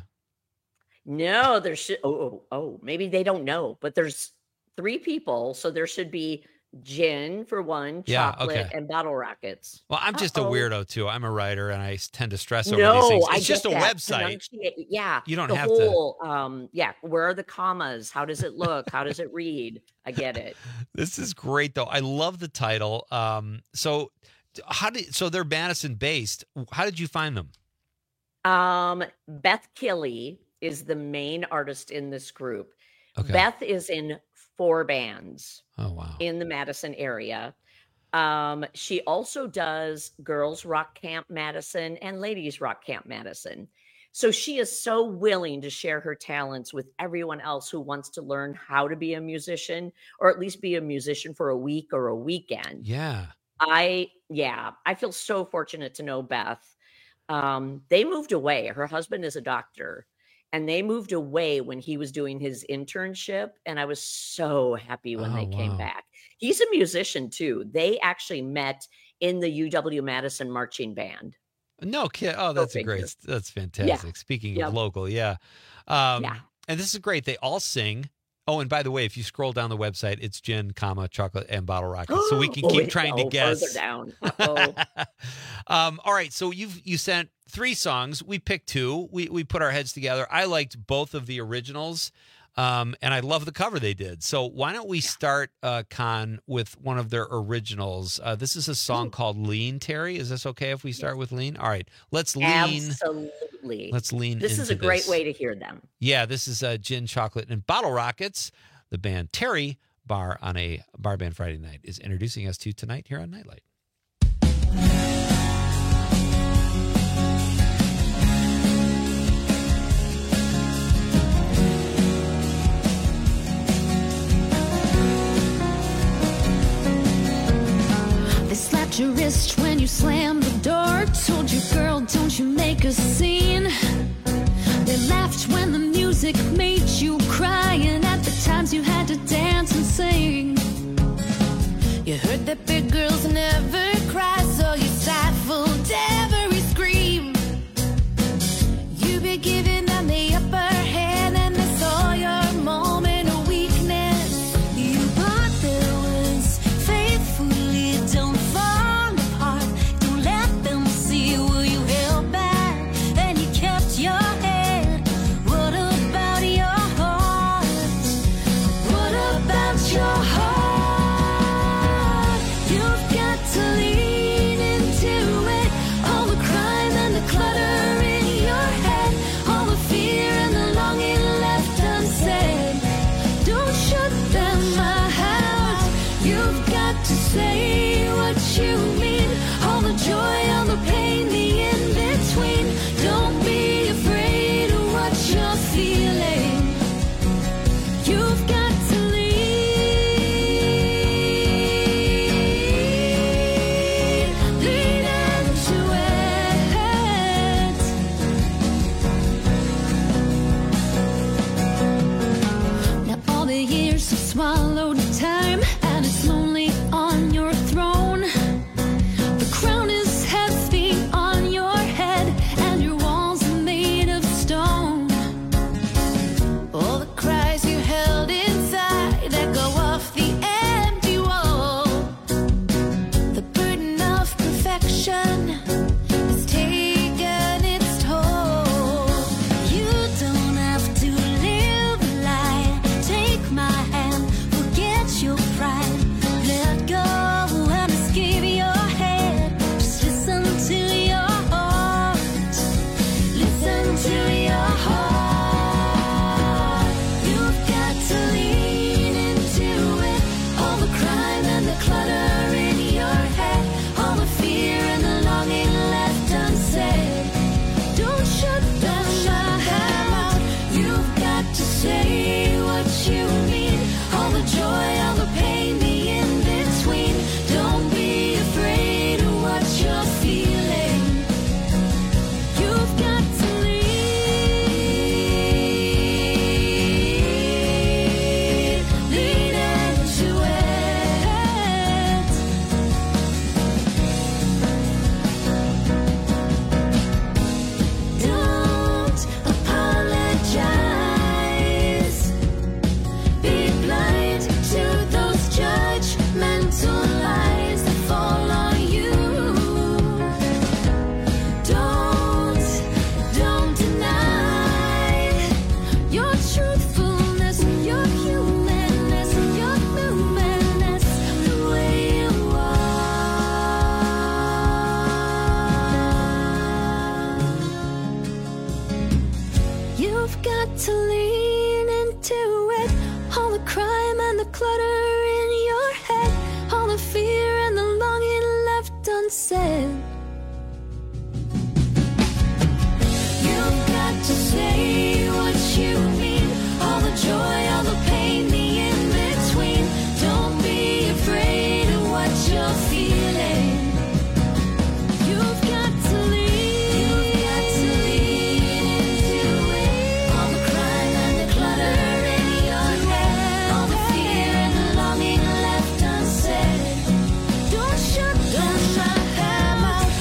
No, there should, maybe they don't know, but there's 3 people. So there should be Gin for one, Chocolate, and Bottle Rockets. Well, I'm just a weirdo too. I'm a writer, and I tend to stress over these things. It's just a website. You don't have to. Where are the commas? How does it look? How does it read? I get it. This is great, though. I love the title. So they're Madison based. How did you find them? Beth Killey is the main artist in this group. Okay. Beth is in 4 bands. Oh, wow. In the Madison area. She also does Girls Rock Camp Madison and Ladies Rock Camp Madison. So she is so willing to share her talents with everyone else who wants to learn how to be a musician, or at least be a musician for a week or a weekend. Yeah. I feel so fortunate to know Beth. They moved away. Her husband is a doctor. And they moved away when he was doing his internship. And I was so happy when they came back. He's a musician too. They actually met in the UW-Madison marching band. No kid. Oh, that's that's fantastic. Yeah. Speaking of local. And this is great. They all sing. Oh, and by the way, if you scroll down the website, it's Gin, Chocolate, and Bottle Rockets. So we can keep trying to guess. Further down. All right. So you sent 3 songs. We picked 2. We put our heads together. I liked both of the originals. And I love the cover they did. So why don't we start, Con, with one of their originals? This is a song called Lean, Terry. Is this okay if we start with Lean? All right. Let's lean. Absolutely. Let's lean This into is a great way to hear them. Yeah, this is Gin, Chocolate, and Bottle Rockets. The band Terry Bar on a Bar Band Friday Night is introducing us to tonight here on Nightlight. They slapped your wrist when you slammed the door. Told you, girl, don't you make a scene. They laughed when the music made you cry, and at the times you had to dance and sing. You heard that big girls never cry, so you stifled every scream. You be giving them the upper hand, and they saw your moment of weakness. You bought their words faithfully, don't fall apart. Don't let them see what you held back, and you kept your head. What about your heart? What about your heart? You've got to lean into it. All the crime and the clutter in your head, all the fear and the longing left unsaid. Don't shut them out. You've got to say what you mean. All the joy, all the pain, the in-between. Don't be afraid of what you're feeling. You've got to lean into it. Now all the years have swallowed time, and it's lonely on your throne. The crown is heavy on your head, and your walls are made of stone. All the cries you held inside that go off the empty wall. The burden of perfection has taken its toll. You don't have to live a lie. Take my hand, forget your pride. Let go and escape your head. Just listen to your heart. Listen to your heart. You've got to lean into it. All the crime and the clutter in your head, all the fear and the longing left unsaid. Don't shut them out. You've got to say what you mean. All the joy, all the pain, the in-between. Don't be afraid of what you're feeling. You've got to lean into it. Don't apologize. Be blind to those judgmental lies that fall on you. Don't deny your truthfulness, your humanness, your humanness, the way you are. You've got to lean into it. All the crime and the clutter in your head, all the fear and the longing left unsaid. You've got to say what you mean. All the joy, all the pain, the in-between. Don't be afraid of what you're feeling. You've got to lean into it. All the crime and the clutter in your head, all the fear and the longing left unsaid. Don't shut them out.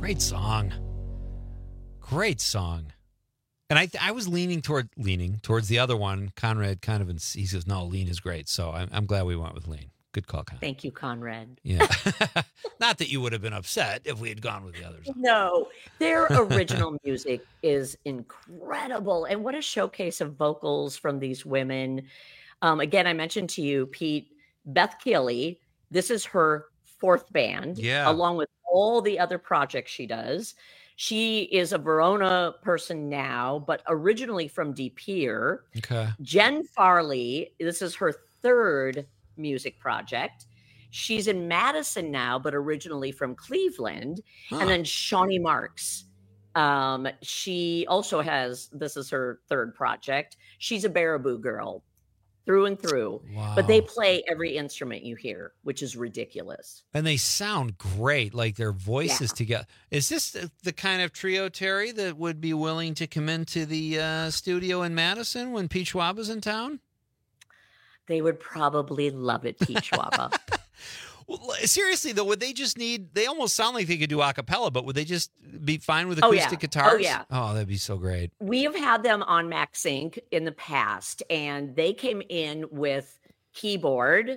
Great song. Great song. And I was leaning towards the other one. Conrad kind of, he says, no, Lean is great. So I'm glad we went with Lean. Good call, Conrad. Thank you, Conrad. Yeah. Not that you would have been upset if we had gone with the others. No, their original music is incredible. And what a showcase of vocals from these women. Again, I mentioned to you, Pete, Beth Keeley. This is her fourth band, along with all the other projects she does. She is a Verona person now, but originally from De Pere. Okay. Jen Farley, this is her third music project. She's in Madison now, but originally from Cleveland. And then Shawnee Marks. She also has, this is her third project. She's a Baraboo girl through and through. Wow. But they play every instrument you hear, which is ridiculous. And they sound great, like their voices together. Is this the kind of trio, Terry, that would be willing to come into the studio in Madison when Pete Schwaba's in town? They would probably love it, Pete Schwaba. Well, seriously, though, would they just they almost sound like they could do a cappella, but would they just be fine with acoustic guitars? Oh, yeah. Oh, that'd be so great. We have had them on Max Inc. in the past, and they came in with keyboard,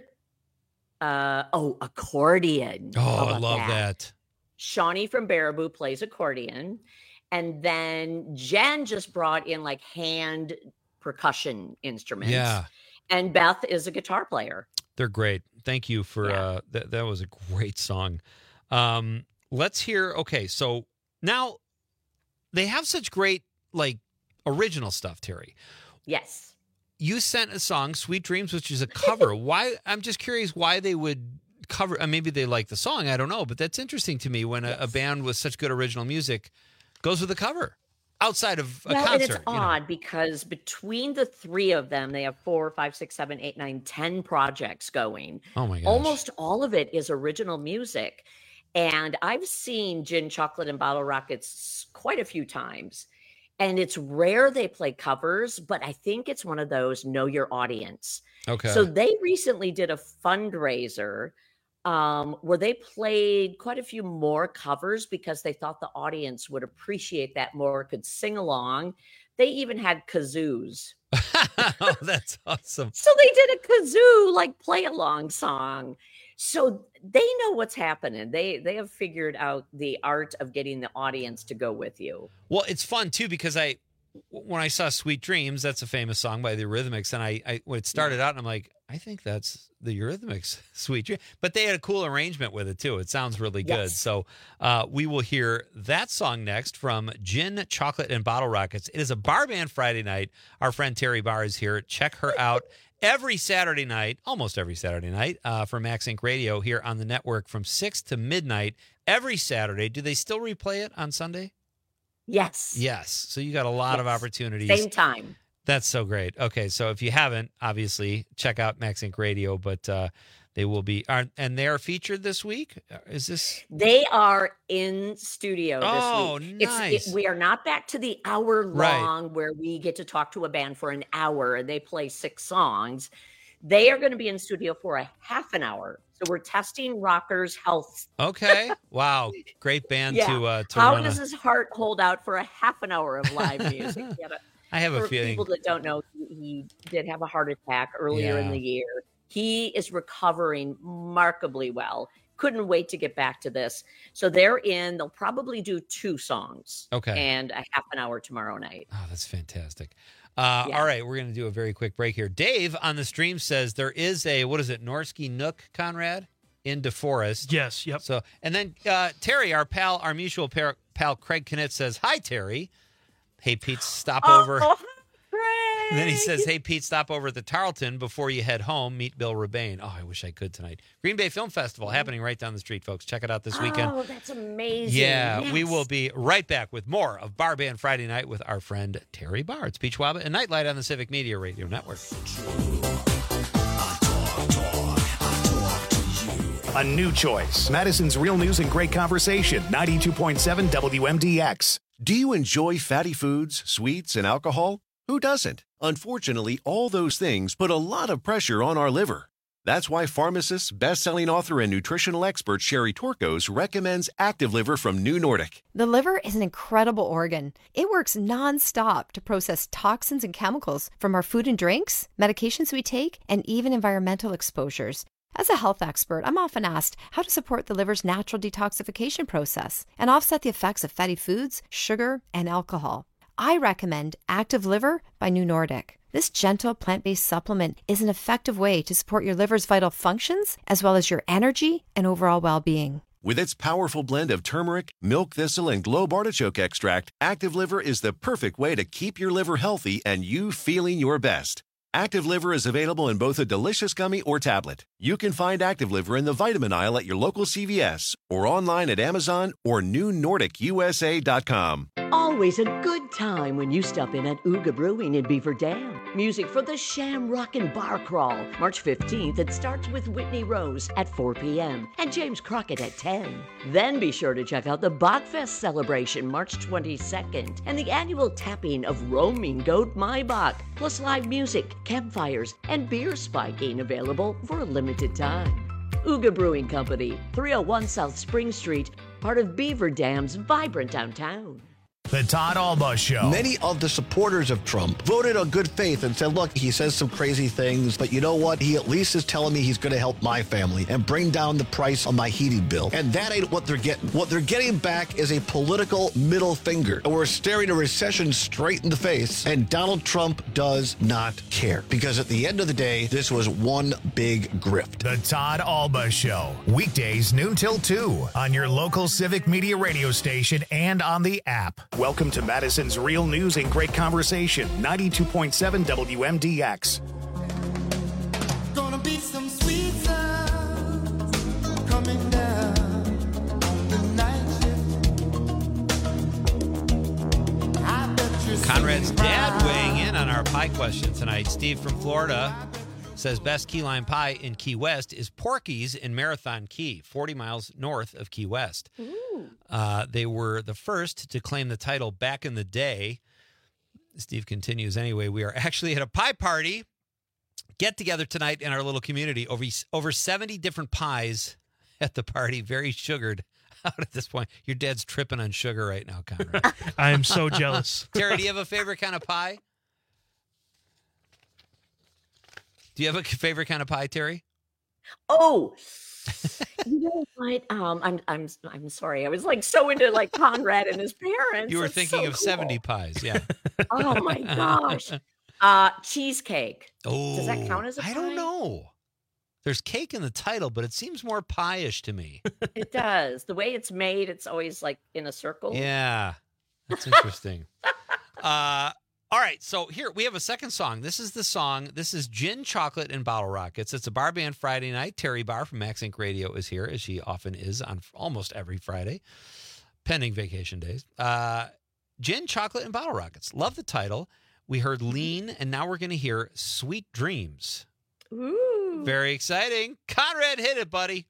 accordion. Oh, I love that. Shawnee from Baraboo plays accordion, and then Jen just brought in like hand percussion instruments. Yeah. And Beth is a guitar player. They're great. Thank you for that was a great song. Let's hear. Okay, so now they have such great like original stuff, Terry. Yes. You sent a song, Sweet Dreams, which is a cover. Why? I'm just curious why they would cover. Maybe they like the song. I don't know, but that's interesting to me when a band with such good original music goes with a cover. Outside of a concert. And it's odd because between the three of them, they have 4, 5, 6, 7, 8, 9, 10 projects going. Oh my gosh. Almost all of it is original music. And I've seen Gin, Chocolate, and Bottle Rockets quite a few times. And it's rare they play covers, but I think it's one of those know your audience. Okay. So they recently did a fundraiser where they played quite a few more covers because they thought the audience would appreciate that more, could sing along. They even had kazoos. Oh, that's awesome. So they did a kazoo like play along song. So they know what's happening. They have figured out the art of getting the audience to go with you. Well, it's fun too because when I saw Sweet Dreams, that's a famous song by the Eurythmics, and I when it started out, and I'm like, I think that's the Eurythmics' Sweet Dreams. But they had a cool arrangement with it too. It sounds really good. So we will hear that song next from Gin, Chocolate, and Bottle Rockets. It is a bar band Friday night. Our friend Terry Barr is here. Check her out every Saturday night, almost every Saturday night, for Max Inc. Radio here on the network from 6 to midnight every Saturday. Do they still replay it on Sunday? Yes. Yes. So you got a lot of opportunities. Same time. That's so great. Okay, so if you haven't, obviously, check out Max Inc. Radio, but they will be, and they are featured this week? Is this? They are in studio this week. Nice. We are not back to the hour long where we get to talk to a band for an hour and they play 6 songs. They are going to be in studio for a half an hour. So we're testing Rocker's health. Okay. Wow. Great band to How run does his heart hold out for a half an hour of live music? I have a for feeling. People that don't know, he did have a heart attack earlier in the year. He is recovering remarkably well. Couldn't wait to get back to this. So they'll probably do 2 songs. Okay. And a half an hour tomorrow night. Oh, that's fantastic. All right, we're going to do a very quick break here. Dave on the stream says there is a, Norski Nook, Conrad, in DeForest. Yes, yep. So, and then Terry, our mutual pal Craig Knitz says, hi, Terry. Hey, Pete, stop over. Craig. And then he says, hey, Pete, stop over at the Tarleton before you head home. Meet Bill Rebane. Oh, I wish I could tonight. Green Bay Film Festival happening right down the street, folks. Check it out this weekend. Oh, that's amazing. Yeah, yes. We will be right back with more of Bar Band Friday Night with our friend Terry Barr. It's Pete Schwaba and Nightlight on the Civic Media Radio Network. A new choice. Madison's Real News and Great Conversation. 92.7 WMDX. Do you enjoy fatty foods, sweets, and alcohol? Who doesn't? Unfortunately, all those things put a lot of pressure on our liver. That's why pharmacist, best-selling author, and nutritional expert Sherry Torkos recommends Active Liver from New Nordic. The liver is an incredible organ. It works nonstop to process toxins and chemicals from our food and drinks, medications we take, and even environmental exposures. As a health expert, I'm often asked how to support the liver's natural detoxification process and offset the effects of fatty foods, sugar, and alcohol. I recommend Active Liver by New Nordic. This gentle plant-based supplement is an effective way to support your liver's vital functions as well as your energy and overall well-being. With its powerful blend of turmeric, milk thistle, and globe artichoke extract, Active Liver is the perfect way to keep your liver healthy and you feeling your best. Active Liver is available in both a delicious gummy or tablet. You can find Active Liver in the vitamin aisle at your local CVS or online at Amazon or newnordicusa.com. Always a good time when you stop in at Ooga Brewing in Beaver Dam. Music for the Shamrockin' Bar Crawl. March 15th, it starts with Whitney Rose at 4 p.m. and James Crockett at 10. Then be sure to check out the Bachfest celebration March 22nd and the annual tapping of Roaming Goat Maibach, plus live music, campfires, and beer spiking available for a limited time. Ooga Brewing Company, 301 South Spring Street, part of Beaver Dam's vibrant downtown. The Todd Alba Show. Many of the supporters of Trump voted on good faith and said, look, he says some crazy things, but you know what? He at least is telling me he's going to help my family and bring down the price on my heating bill. And that ain't what they're getting. What they're getting back is a political middle finger. And we're staring a recession straight in the face, and Donald Trump does not care. Because at the end of the day, this was one big grift. The Todd Alba Show. Weekdays noon till 2 on your local Civic Media radio station and on the app. Welcome to Madison's Real News and Great Conversation, 92.7 WMDX. Gonna be some sweet sounds coming down on the night shift. Conrad's dad weighing in on our pie question tonight. Steve from Florida says best key lime pie in Key West is Porky's in Marathon Key, 40 miles north of Key West. They were the first to claim the title back in the day. Steve continues, anyway, we are actually at a pie party get together tonight in our little community. Over 70 different pies at the party, very sugared out at this point. Your dad's tripping on sugar right now, Conrad. I am so jealous. Terry, do you have a favorite kind of pie? Do you have a favorite kind of pie, Terry? Oh, you know what? I'm sorry. I was like so into like Conrad and his parents. You were It's thinking so of cool. 70 pies, yeah. Oh my gosh. Cheesecake. Oh, Does that count as a pie? I don't know. There's cake in the title, but it seems more pie-ish to me. It does. The way it's made, it's always like in a circle. Yeah, that's interesting. All right, so here we have a second song. This is the song. This is Gin, Chocolate, and Bottle Rockets. It's a bar band Friday night. Terry Barr from Max Inc. Radio is here, as she often is on almost every Friday, pending vacation days. Gin, Chocolate, and Bottle Rockets. Love the title. We heard Lean, and now we're going to hear Sweet Dreams. Ooh. Very exciting. Conrad, hit it, buddy.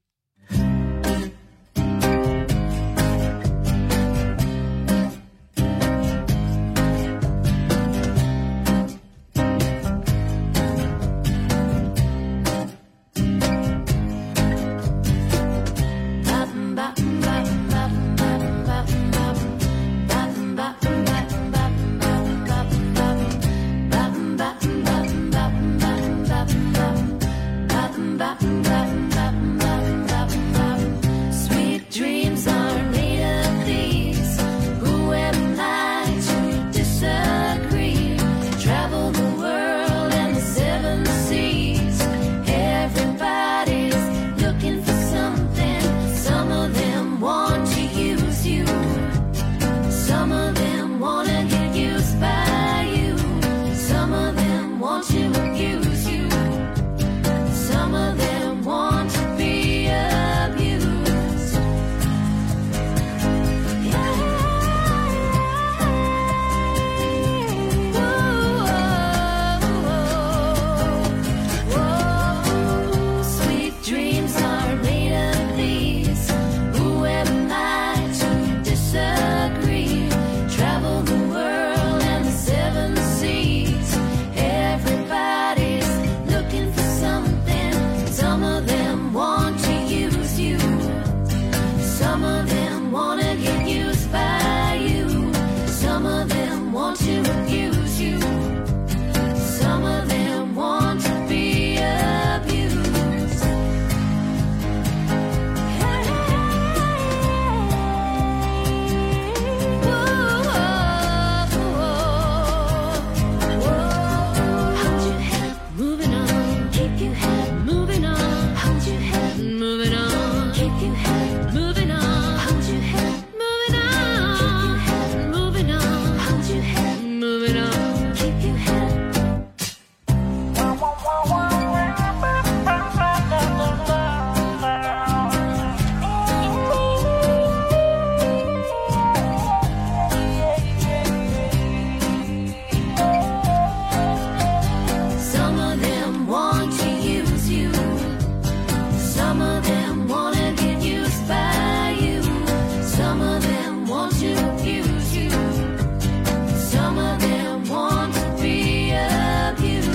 want to abuse you. Some of them want to be abused.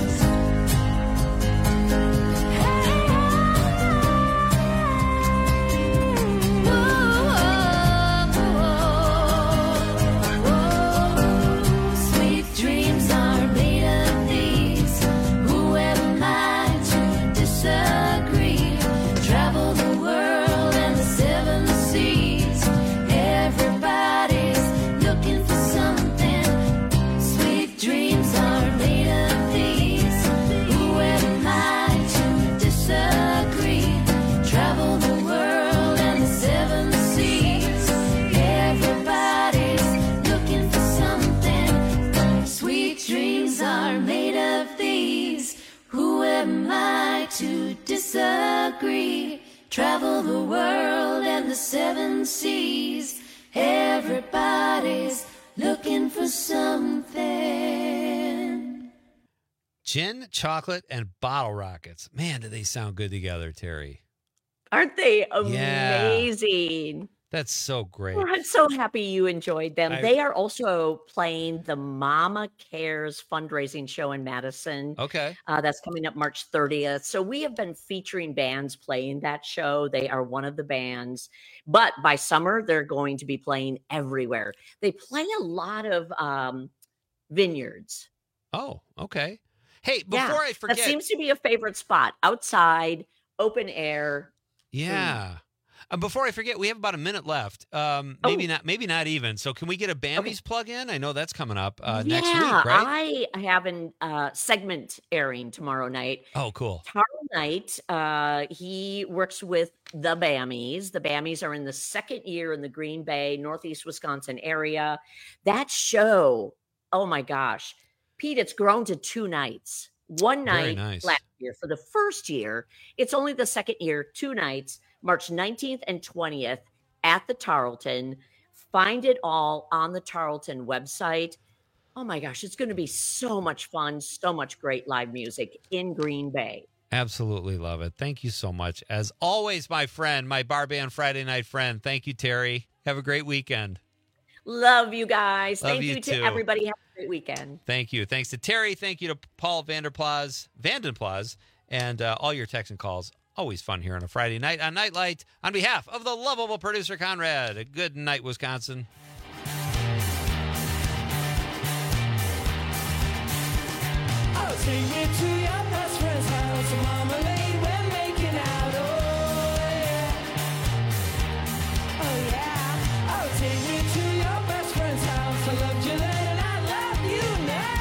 Sweet dreams are made of these. Who am I to disagree? Travel the world and the 7 seas. Everybody's looking for something. Sweet dreams are made of these. Who am I to disagree? Travel the world and the 7 seas. Everybody's looking for something. Sweet dreams are made of these. Who am I to disagree? Travel the world and the 7 seas. Everybody's looking for something. Gin, chocolate, and bottle rockets. Man, do they sound good together, Terry. Aren't they Yeah. amazing? That's so great. Well, I'm so happy you enjoyed them. I- They are also playing the Mama Cares fundraising show in Madison. Okay. That's coming up March 30th. So we have been featuring bands playing that show. They are one of the bands. But by summer, they're going to be playing everywhere. They play a lot of vineyards. Oh, okay. Hey, before I forget. That seems to be a favorite spot. Outside, open air. Yeah. Before I forget, we have about a minute left. Maybe not even. So can we get a Bambies plug in? I know that's coming up next week, right? I have a segment airing tomorrow night. Oh, cool. Tomorrow night, he works with the Bammies. The Bammies are in the second year in the Green Bay, Northeast Wisconsin area. That show, oh my gosh, Pete, it's grown to 2 nights. One Very night nice. last year for the first year. It's only the second year, 2 nights, March 19th and 20th at the Tarleton. Find it all on the Tarleton website. Oh my gosh, it's going to be so much fun, so much great live music in Green Bay. Absolutely love it. Thank you so much. As always, my friend, my Bar Band Friday night friend. Thank you, Terry. Have a great weekend. Love you guys. Love Thank you you to too. everybody. Have a great weekend. Thank you. Thanks to Terry. Thank you to Paul Vandenplas, and all your texts and calls. Always fun here on a Friday night on Nightlight. On behalf of the lovable producer, Conrad, a good night, Wisconsin. I'll take you to your best friend's house. Marmalade, we're making out. Oh, yeah. Oh, yeah. I'll take you to your best friend's house. I loved you then and I love you now.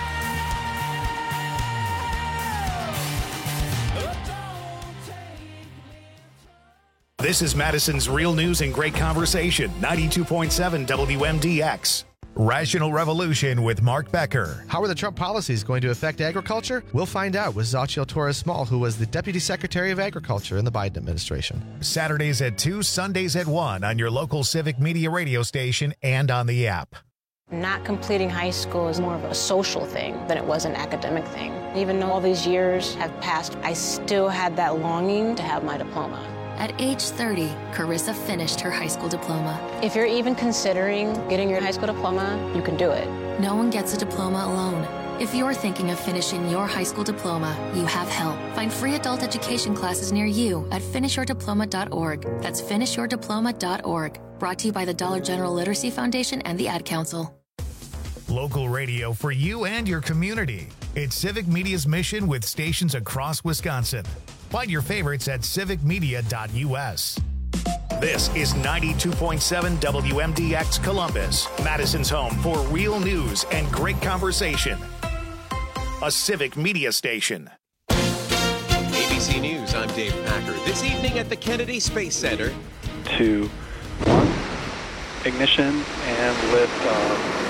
Oh, don't take This is Madison's Real News and Great Conversation, 92.7 WMDX. Rational Revolution with Mark Becker. How are the Trump policies going to affect agriculture? We'll find out with Xochitl Torres-Small, who was the Deputy Secretary of Agriculture in the Biden administration. Saturdays at 2, Sundays at 1 on your local Civic Media radio station and on the app. Not completing high school is more of a social thing than it was an academic thing. Even though all these years have passed, I still had that longing to have my diploma. At age 30, Carissa finished her high school diploma. If you're even considering getting your high school diploma, you can do it. No one gets a diploma alone. If you're thinking of finishing your high school diploma, you have help. Find free adult education classes near you at finishyourdiploma.org. That's finishyourdiploma.org. Brought to you by the Dollar General Literacy Foundation and the Ad Council. Local radio for you and your community. It's Civic Media's mission with stations across Wisconsin. Find your favorites at civicmedia.us. This is 92.7 WMDX Columbus, Madison's home for real news and great conversation. A Civic Media station. ABC News, I'm Dave Packer. This evening at the Kennedy Space Center. 2, 1, ignition and lift off.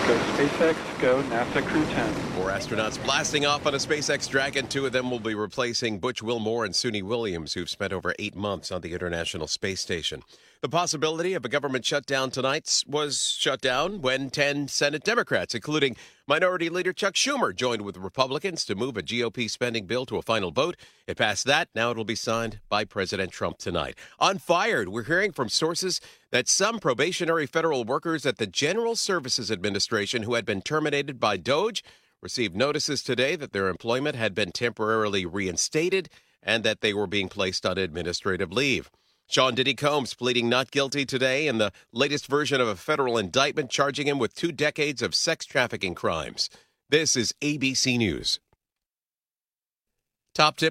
Go SpaceX, go NASA Crew 10. 4 astronauts blasting off on a SpaceX Dragon. 2 of them will be replacing Butch Wilmore and Suni Williams, who've spent over 8 months on the International Space Station. The possibility of a government shutdown tonight was shut down when 10 Senate Democrats, including Minority Leader Chuck Schumer, joined with Republicans to move a GOP spending bill to a final vote. It passed that. Now it'll be signed by President Trump tonight. On Fired, we're hearing from sources that some probationary federal workers at the General Services Administration who had been terminated by DOGE received notices today that their employment had been temporarily reinstated and that they were being placed on administrative leave. Sean Diddy Combs pleading not guilty today in the latest version of a federal indictment charging him with 2 decades of sex trafficking crimes. This is ABC News. Top tip.